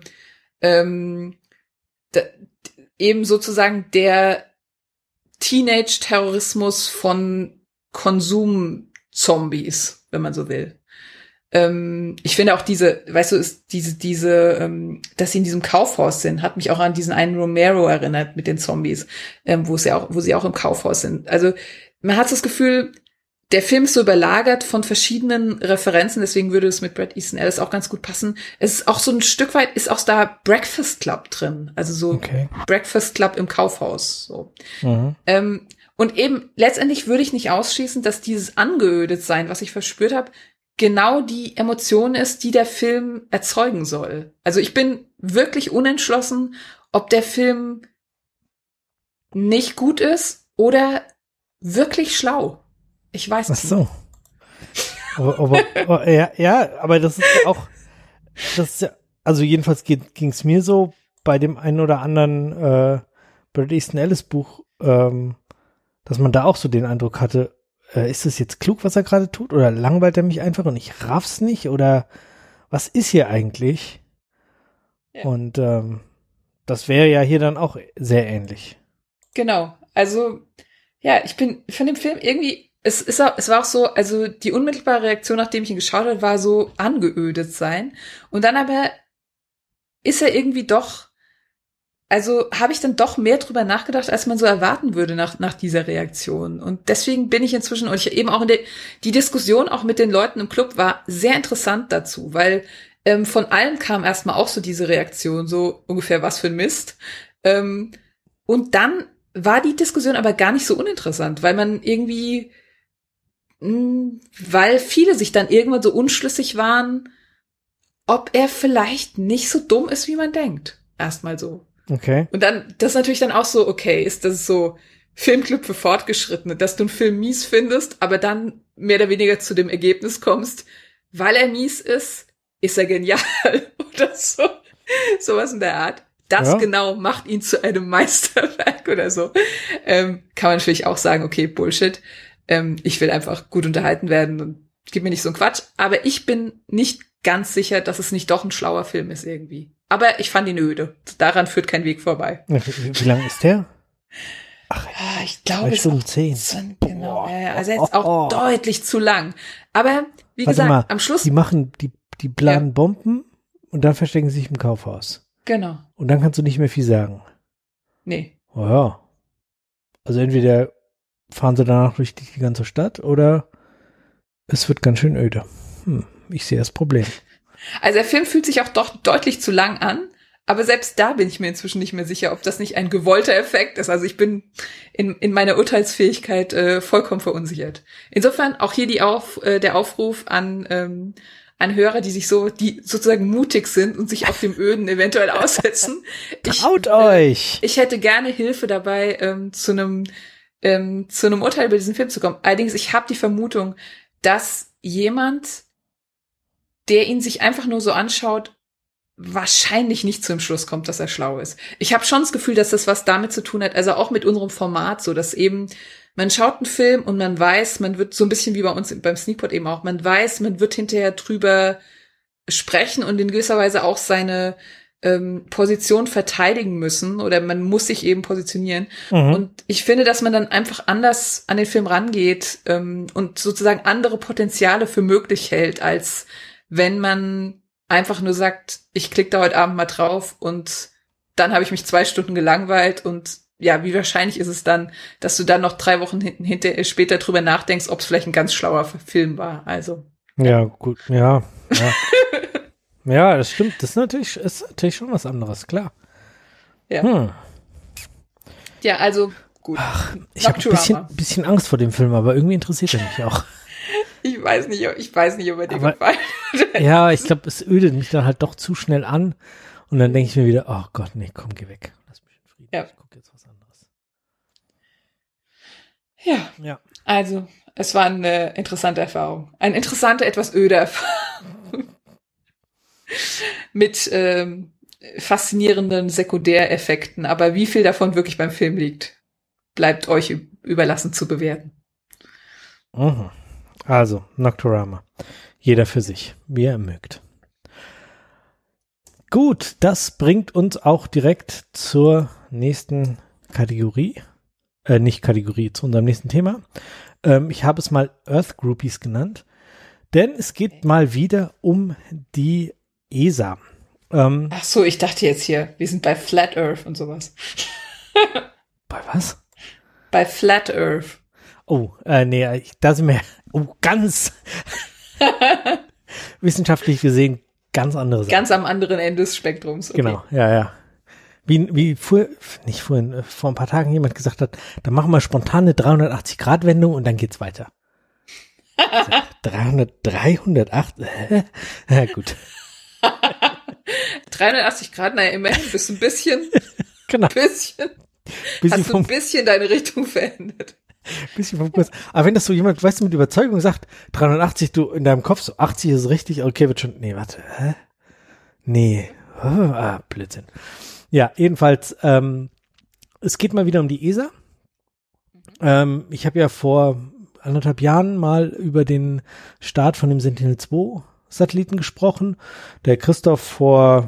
eben sozusagen der Teenage-Terrorismus von Konsum-Zombies, wenn man so will. Ich finde auch diese, weißt du, ist dass sie in diesem Kaufhaus sind, hat mich auch an diesen einen Romero erinnert mit den Zombies, wo sie auch im Kaufhaus sind. Also man hat das Gefühl, der Film ist so überlagert von verschiedenen Referenzen, deswegen würde es mit Bret Easton Ellis auch ganz gut passen. Es ist auch so ein Stück weit, ist auch da Breakfast Club drin, also so Breakfast Club im Kaufhaus. So. Und eben letztendlich würde ich nicht ausschließen, dass dieses Angeödet-Sein, was ich verspürt habe, genau die Emotion ist, die der Film erzeugen soll. Also ich bin wirklich unentschlossen, ob der Film nicht gut ist oder wirklich schlau. Ich weiß es nicht. Ach so. Aber aber das ist ja auch, also jedenfalls ging es mir so bei dem einen oder anderen Bret Easton Ellis Buch, dass man da auch so den Eindruck hatte, ist es jetzt klug, was er gerade tut, oder langweilt er mich einfach und ich raff's nicht, oder was ist hier eigentlich? Ja. Und das wäre ja hier dann auch sehr ähnlich. Genau, also ja, ich bin von dem Film irgendwie, es war auch so, also die unmittelbare Reaktion, nachdem ich ihn geschaut habe, war so angeödet sein. Und dann aber ist er irgendwie doch, also habe ich dann doch mehr drüber nachgedacht, als man so erwarten würde nach dieser Reaktion. Und deswegen bin ich inzwischen, und ich eben auch die Diskussion auch mit den Leuten im Club war sehr interessant dazu, weil von allen kam erstmal auch so diese Reaktion, so ungefähr was für ein Mist. Und dann war die Diskussion aber gar nicht so uninteressant, weil man irgendwie, weil viele sich dann irgendwann so unschlüssig waren, ob er vielleicht nicht so dumm ist, wie man denkt. Erstmal so. Okay. Und dann, das ist natürlich dann auch so, okay, ist das so Filmclub für Fortgeschrittene, dass du einen Film mies findest, aber dann mehr oder weniger zu dem Ergebnis kommst, weil er mies ist er genial oder so. Sowas in der Art. Das genau macht ihn zu einem Meisterwerk oder so. Kann man natürlich auch sagen, okay, Bullshit. Ich will einfach gut unterhalten werden und gib mir nicht so einen Quatsch. Aber ich bin nicht ganz sicher, dass es nicht doch ein schlauer Film ist irgendwie. Aber ich fand ihn öde. Daran führt kein Weg vorbei. Wie lang ist der? Ach, ich glaube, es ist 10. Genau. Also jetzt auch deutlich zu lang. Aber wie gesagt, am Schluss. Die planen Bomben und dann verstecken sie sich im Kaufhaus. Genau. Und dann kannst du nicht mehr viel sagen. Nee. Oh ja. Also entweder fahren sie danach durch die ganze Stadt oder es wird ganz schön öde. Ich sehe das Problem. Also der Film fühlt sich auch doch deutlich zu lang an, aber selbst da bin ich mir inzwischen nicht mehr sicher, ob das nicht ein gewollter Effekt ist. Also ich bin in meiner Urteilsfähigkeit vollkommen verunsichert. Insofern auch hier der Aufruf an Hörer, die sozusagen mutig sind und sich auf dem Öden eventuell aussetzen. Traut euch! Ich hätte gerne Hilfe dabei, zu einem Urteil über diesen Film zu kommen. Allerdings, ich habe die Vermutung, dass jemand, der ihn sich einfach nur so anschaut, wahrscheinlich nicht zum Schluss kommt, dass er schlau ist. Ich habe schon das Gefühl, dass das was damit zu tun hat, also auch mit unserem Format, so dass eben man schaut einen Film und man weiß, man wird so ein bisschen wie bei uns beim Sneakpot eben auch, man weiß, man wird hinterher drüber sprechen und in gewisser Weise auch seine Position verteidigen müssen oder man muss sich eben positionieren. Und ich finde, dass man dann einfach anders an den Film rangeht und sozusagen andere Potenziale für möglich hält, als wenn man einfach nur sagt, ich klicke da heute Abend mal drauf und dann habe ich mich 2 Stunden gelangweilt und ja, wie wahrscheinlich ist es dann, dass du dann noch 3 Wochen später drüber nachdenkst, ob es vielleicht ein ganz schlauer Film war. Also. Ja, gut, ja. Ja, das stimmt. Das ist natürlich schon was anderes, klar. Ja. Ja, also gut. Ach, ich habe ein bisschen Angst vor dem Film, aber irgendwie interessiert er mich auch. Ich weiß nicht, ob er dir gefallen hat. Ja, ich glaube, es ödet mich dann halt doch zu schnell an und dann denke ich mir wieder, oh Gott, nee, komm, geh weg. Lass mich in Frieden. Ja. Ich gucke jetzt was anderes. Ja. Also, es war eine interessante Erfahrung. Eine interessante, etwas öde Erfahrung. Mit faszinierenden Sekundäreffekten. Aber wie viel davon wirklich beim Film liegt, bleibt euch überlassen zu bewerten. Also, Nocturama. Jeder für sich, wie er mögt. Gut, das bringt uns auch direkt zur nächsten Kategorie. Zu unserem nächsten Thema. Ich habe es mal Earth Groupies genannt, denn es geht mal wieder um die ESA. Ach so, ich dachte jetzt hier, wir sind bei Flat Earth und sowas. Bei was? Bei Flat Earth. Oh, nee, da sind wir ganz wissenschaftlich gesehen ganz andere Sache. Ganz am anderen Ende des Spektrums. Okay. Genau, ja. Wie vor ein paar Tagen jemand gesagt hat, dann machen wir spontan eine 380-Grad-Wendung und dann geht's weiter. 308? Ja, gut. 380 Grad, naja, immerhin bist du ein bisschen, genau. hast du ein bisschen deine Richtung verändert. Bisschen vom Kurs. Aber wenn das so jemand, weißt du, mit Überzeugung sagt, 380, du in deinem Kopf, so 80 ist richtig, okay, wird schon, nee, warte, nee, Blödsinn. Ja, jedenfalls, es geht mal wieder um die ESA. Ich habe ja vor 1,5 Jahren mal über den Start von dem Sentinel-2 Satelliten gesprochen. Der Christoph vor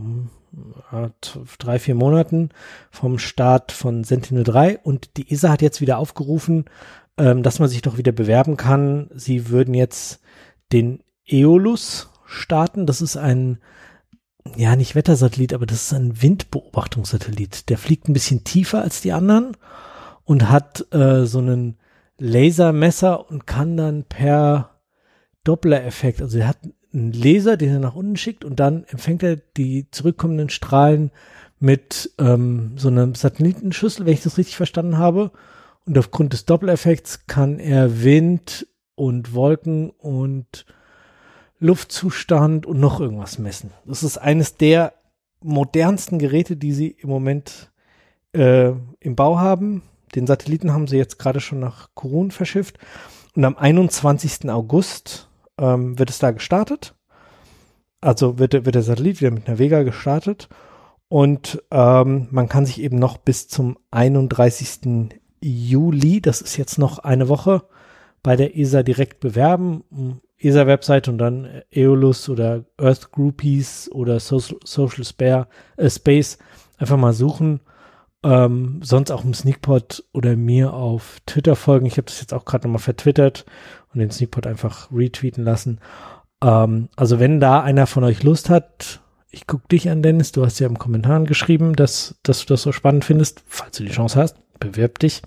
3-4 Monaten vom Start von Sentinel-3 und die ESA hat jetzt wieder aufgerufen, dass man sich doch wieder bewerben kann. Sie würden jetzt den Aeolus starten. Das ist ein, ja, nicht Wettersatellit, aber das ist ein Windbeobachtungssatellit. Der fliegt ein bisschen tiefer als die anderen und hat so einen Lasermesser und kann dann per Doppler-Effekt, also er hat einen Laser, den er nach unten schickt und dann empfängt er die zurückkommenden Strahlen mit so einer Satellitenschüssel, wenn ich das richtig verstanden habe. Und aufgrund des Doppler-Effekts kann er Wind und Wolken und Luftzustand und noch irgendwas messen. Das ist eines der modernsten Geräte, die sie im Moment im Bau haben. Den Satelliten haben sie jetzt gerade schon nach Kourou verschifft. Und am 21. August wird es da gestartet. Also wird der Satellit wieder mit einer Vega gestartet. Und man kann sich eben noch bis zum 31. Juli, das ist jetzt noch eine Woche, bei der ESA direkt bewerben. ESA-Website und dann Aeolus oder Earth Groupies oder Social Space einfach mal suchen. Sonst auch im Sneakpot oder mir auf Twitter folgen. Ich habe das jetzt auch gerade nochmal vertwittert und den Sneakpot einfach retweeten lassen. Also wenn da einer von euch Lust hat, ich gucke dich an, Dennis, du hast ja im Kommentaren geschrieben, dass du das so spannend findest. Falls du die Chance hast, bewirb dich.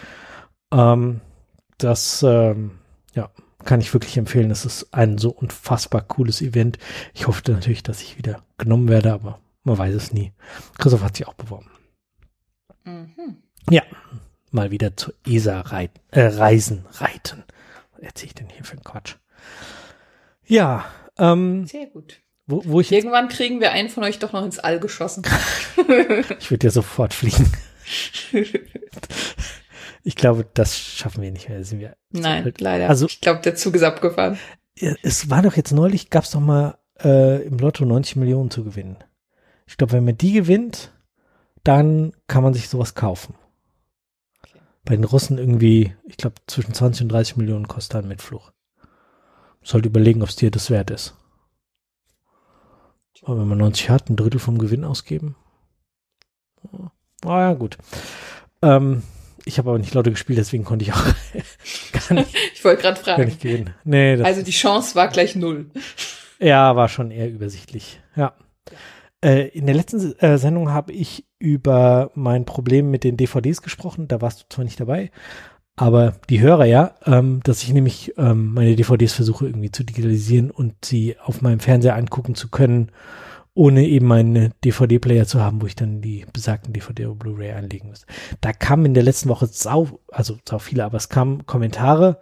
Ja, kann ich wirklich empfehlen. Es ist ein so unfassbar cooles Event. Ich hoffe natürlich, dass ich wieder genommen werde, aber man weiß es nie. Christoph hat sich auch beworben. Mhm. Ja, mal wieder zur ESA reiten. Was erzähle ich denn hier für einen Quatsch? Ja, sehr gut. Wo ich Irgendwann kriegen wir einen von euch doch noch ins All geschossen. Ich würde ja sofort fliegen. Ich glaube, das schaffen wir nicht mehr. Sind wir Nein, leider. Also, ich glaube, der Zug ist abgefahren. Es war doch jetzt neulich, gab es doch mal im Lotto 90 Millionen zu gewinnen. Ich glaube, wenn man die gewinnt, dann kann man sich sowas kaufen. Okay. Bei den Russen irgendwie, ich glaube, zwischen 20 und 30 Millionen kostet ein Mitflug. Sollte überlegen, ob es dir das wert ist. Aber wenn man 90 hat, ein Drittel vom Gewinn ausgeben. Ja, gut. Ich habe aber nicht Lotto gespielt, deswegen konnte ich auch gar nicht. Ich wollte gerade fragen. Nicht gewinnen. Nee, also die Chance war gleich 0. Ja, war schon eher übersichtlich. Ja. In der letzten Sendung habe ich über mein Problem mit den DVDs gesprochen. Da warst du zwar nicht dabei, aber die Hörer ja, dass ich nämlich meine DVDs versuche irgendwie zu digitalisieren und sie auf meinem Fernseher angucken zu können, ohne eben einen DVD-Player zu haben, wo ich dann die besagten DVD oder Blu-ray einlegen muss. Da kamen in der letzten Woche sau viele, aber es kamen Kommentare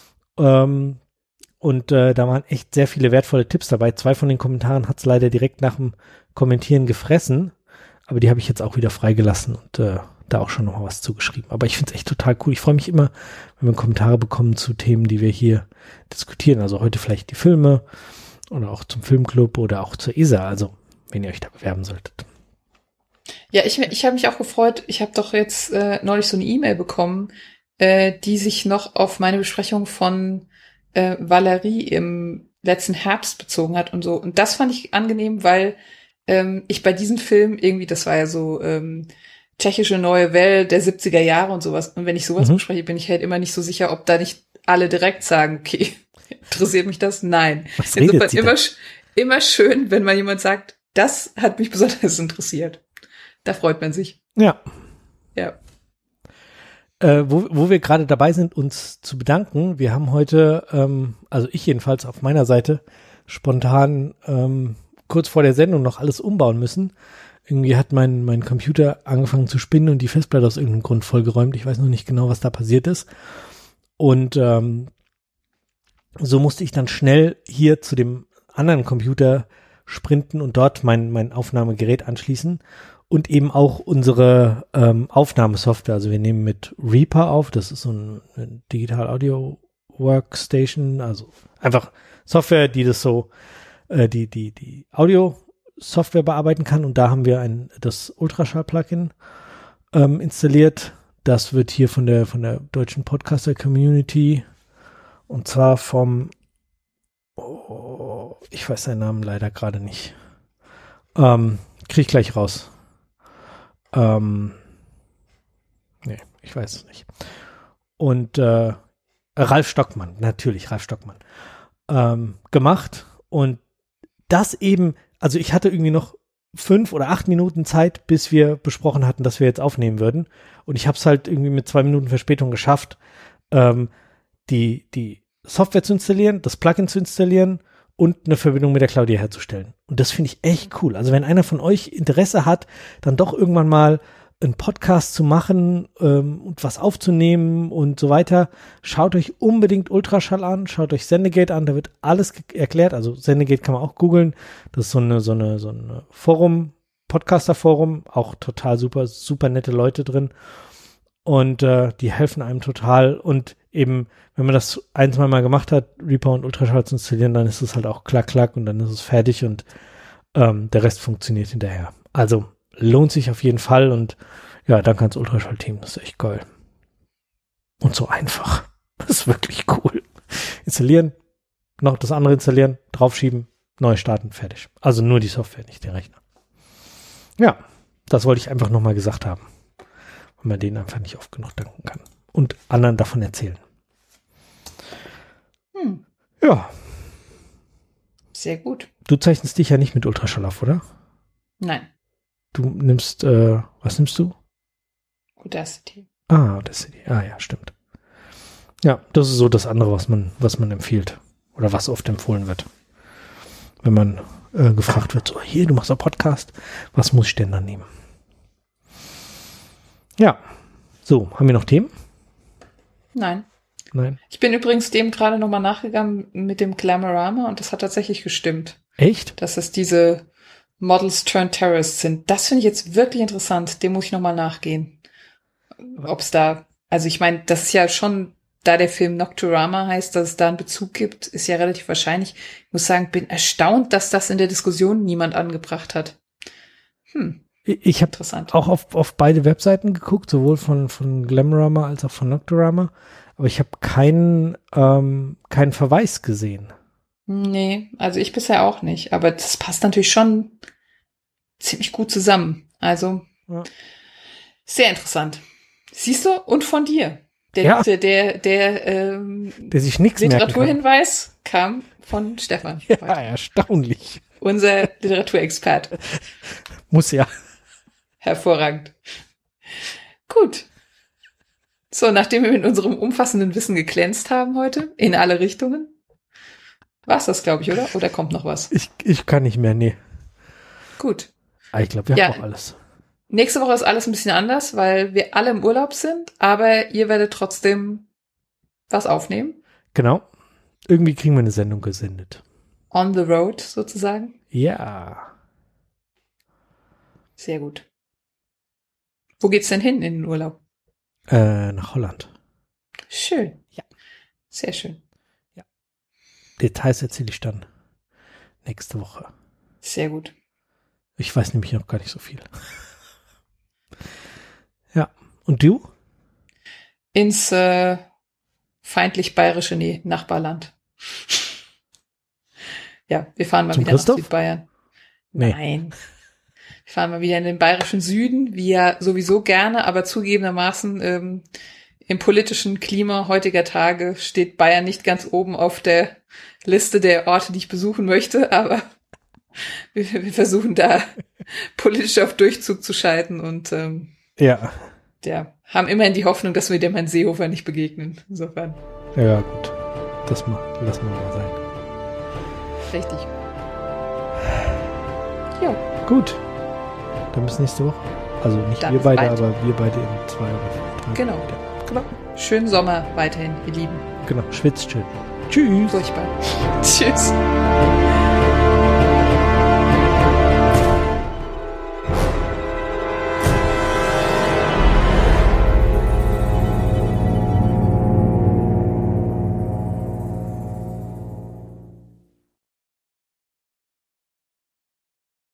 und da waren echt sehr viele wertvolle Tipps dabei. 2 von den Kommentaren hat es leider direkt nach dem Kommentieren gefressen, aber die habe ich jetzt auch wieder freigelassen und da auch schon noch mal was zugeschrieben. Aber ich finde es echt total cool. Ich freue mich immer, wenn wir Kommentare bekommen zu Themen, die wir hier diskutieren. Also heute vielleicht die Filme oder auch zum Filmclub oder auch zur ESA. Also wenn ihr euch da bewerben solltet. Ja, ich habe mich auch gefreut. Ich habe doch jetzt neulich so eine E-Mail bekommen, die sich noch auf meine Besprechung von Valerie im letzten Herbst bezogen hat und so. Und das fand ich angenehm, weil ich bei diesem Film irgendwie, das war ja so tschechische neue Welt der 70er Jahre und sowas. Und wenn ich sowas bespreche, bin ich halt immer nicht so sicher, ob da nicht alle direkt sagen, okay, interessiert mich das? Nein. Was Insofern immer schön, wenn mal jemand sagt, das hat mich besonders interessiert. Da freut man sich. Ja. Ja. wo wir gerade dabei sind, uns zu bedanken. Wir haben heute, also ich jedenfalls auf meiner Seite, spontan kurz vor der Sendung noch alles umbauen müssen. Irgendwie hat mein Computer angefangen zu spinnen und die Festplatte aus irgendeinem Grund vollgeräumt. Ich weiß noch nicht genau, was da passiert ist. Und so musste ich dann schnell hier zu dem anderen Computer sprinten und dort mein Aufnahmegerät anschließen und eben auch unsere Aufnahmesoftware. Also wir nehmen mit Reaper auf, das ist so eine Digital Audio Workstation, also einfach Software, die das so die Audio-Software bearbeiten kann, und da haben wir das Ultraschall-Plugin installiert. Das wird hier von der deutschen Podcaster-Community, und zwar vom ich weiß seinen Namen leider gerade nicht. Krieg ich gleich raus. Nee, ich weiß es nicht. Und Ralf Stockmann, natürlich Ralf Stockmann, gemacht. Und das eben, also ich hatte irgendwie noch 5 oder 8 Minuten Zeit, bis wir besprochen hatten, dass wir jetzt aufnehmen würden. Und ich habe es halt irgendwie mit 2 Minuten Verspätung geschafft, die Software zu installieren, das Plugin zu installieren und eine Verbindung mit der Claudia herzustellen. Und das finde ich echt cool. Also wenn einer von euch Interesse hat, dann doch irgendwann mal einen Podcast zu machen und was aufzunehmen und so weiter, schaut euch unbedingt Ultraschall an, schaut euch Sendegate an, da wird alles erklärt. Also Sendegate kann man auch googeln. Das ist so eine Forum, Podcaster-Forum, auch total super nette Leute drin. Und die helfen einem total. Und eben, wenn man das 1-2 Mal gemacht hat, Reaper und Ultraschall zu installieren, dann ist es halt auch klack und dann ist es fertig und der Rest funktioniert hinterher. Also lohnt sich auf jeden Fall, und ja, danke ans Ultraschall-Team, das ist echt geil. Und so einfach. Das ist wirklich cool. Installieren, noch das andere installieren, draufschieben, neu starten, fertig. Also nur die Software, nicht der Rechner. Ja, das wollte ich einfach nochmal gesagt haben, weil man denen einfach nicht oft genug danken kann. Und anderen davon erzählen. Ja. Sehr gut. Du zeichnest dich ja nicht mit Ultraschall auf, oder? Nein. Du nimmst, was nimmst du? Audacity. Audacity. Ja, stimmt. Ja, das ist so das andere, was man empfiehlt. Oder was oft empfohlen wird. Wenn man gefragt wird, so, hier, du machst einen Podcast, was muss ich denn dann nehmen? Ja. So, haben wir noch Themen? Nein. Nein. Ich bin übrigens dem gerade nochmal nachgegangen mit dem Glamorama, und das hat tatsächlich gestimmt. Echt? Dass es diese Models Turned Terrorists sind. Das finde ich jetzt wirklich interessant. Dem muss ich nochmal nachgehen. Ob es da, also ich meine, das ist ja schon, da der Film Nocturama heißt, dass es da einen Bezug gibt, ist ja relativ wahrscheinlich. Ich muss sagen, bin erstaunt, dass das in der Diskussion niemand angebracht hat. Ich habe auch auf beide Webseiten geguckt, sowohl von Glamorama als auch von Nocturama, aber ich habe keinen Verweis gesehen. Nee, also ich bisher auch nicht, aber das passt natürlich schon ziemlich gut zusammen. Also ja. Sehr interessant. Siehst du? Und von dir. Der sich nichts Literaturhinweis kam von Stefan. Ja, erstaunlich. Unser Literaturexperte. Muss ja. Hervorragend. Gut. So, nachdem wir mit unserem umfassenden Wissen geglänzt haben heute, in alle Richtungen, war's das, glaube ich, oder? Oder kommt noch was? Ich kann nicht mehr, nee. Gut. Ich glaube, wir haben auch alles. Nächste Woche ist alles ein bisschen anders, weil wir alle im Urlaub sind, aber ihr werdet trotzdem was aufnehmen. Genau. Irgendwie kriegen wir eine Sendung gesendet. On the road, sozusagen. Ja. Sehr gut. Wo geht's denn hin in den Urlaub? Nach Holland. Schön. Ja. Sehr schön. Ja. Details erzähle ich dann nächste Woche. Sehr gut. Ich weiß nämlich noch gar nicht so viel. Ja. Und du? Ins feindlich bayerische Nachbarland. Ja, wir fahren mal wieder nach Südbayern. Nee. Nein. Wir fahren mal wieder in den bayerischen Süden, wie ja sowieso gerne, aber zugegebenermaßen im politischen Klima heutiger Tage steht Bayern nicht ganz oben auf der Liste der Orte, die ich besuchen möchte, aber wir versuchen da politisch auf Durchzug zu schalten und ja. ja, haben immerhin die Hoffnung, dass wir dem Herrn Seehofer nicht begegnen. Insofern. Ja, gut. Lassen wir mal sein. Richtig. Jo. Gut. Dann bis nächste Woche. Also nicht Dann wir beide, bald. aber wir beide in 2 oder 3. Genau. Ja. Genau. Schönen Sommer weiterhin, ihr Lieben. Genau. Schwitzt schön. Tschüss. Furchtbar. Tschüss.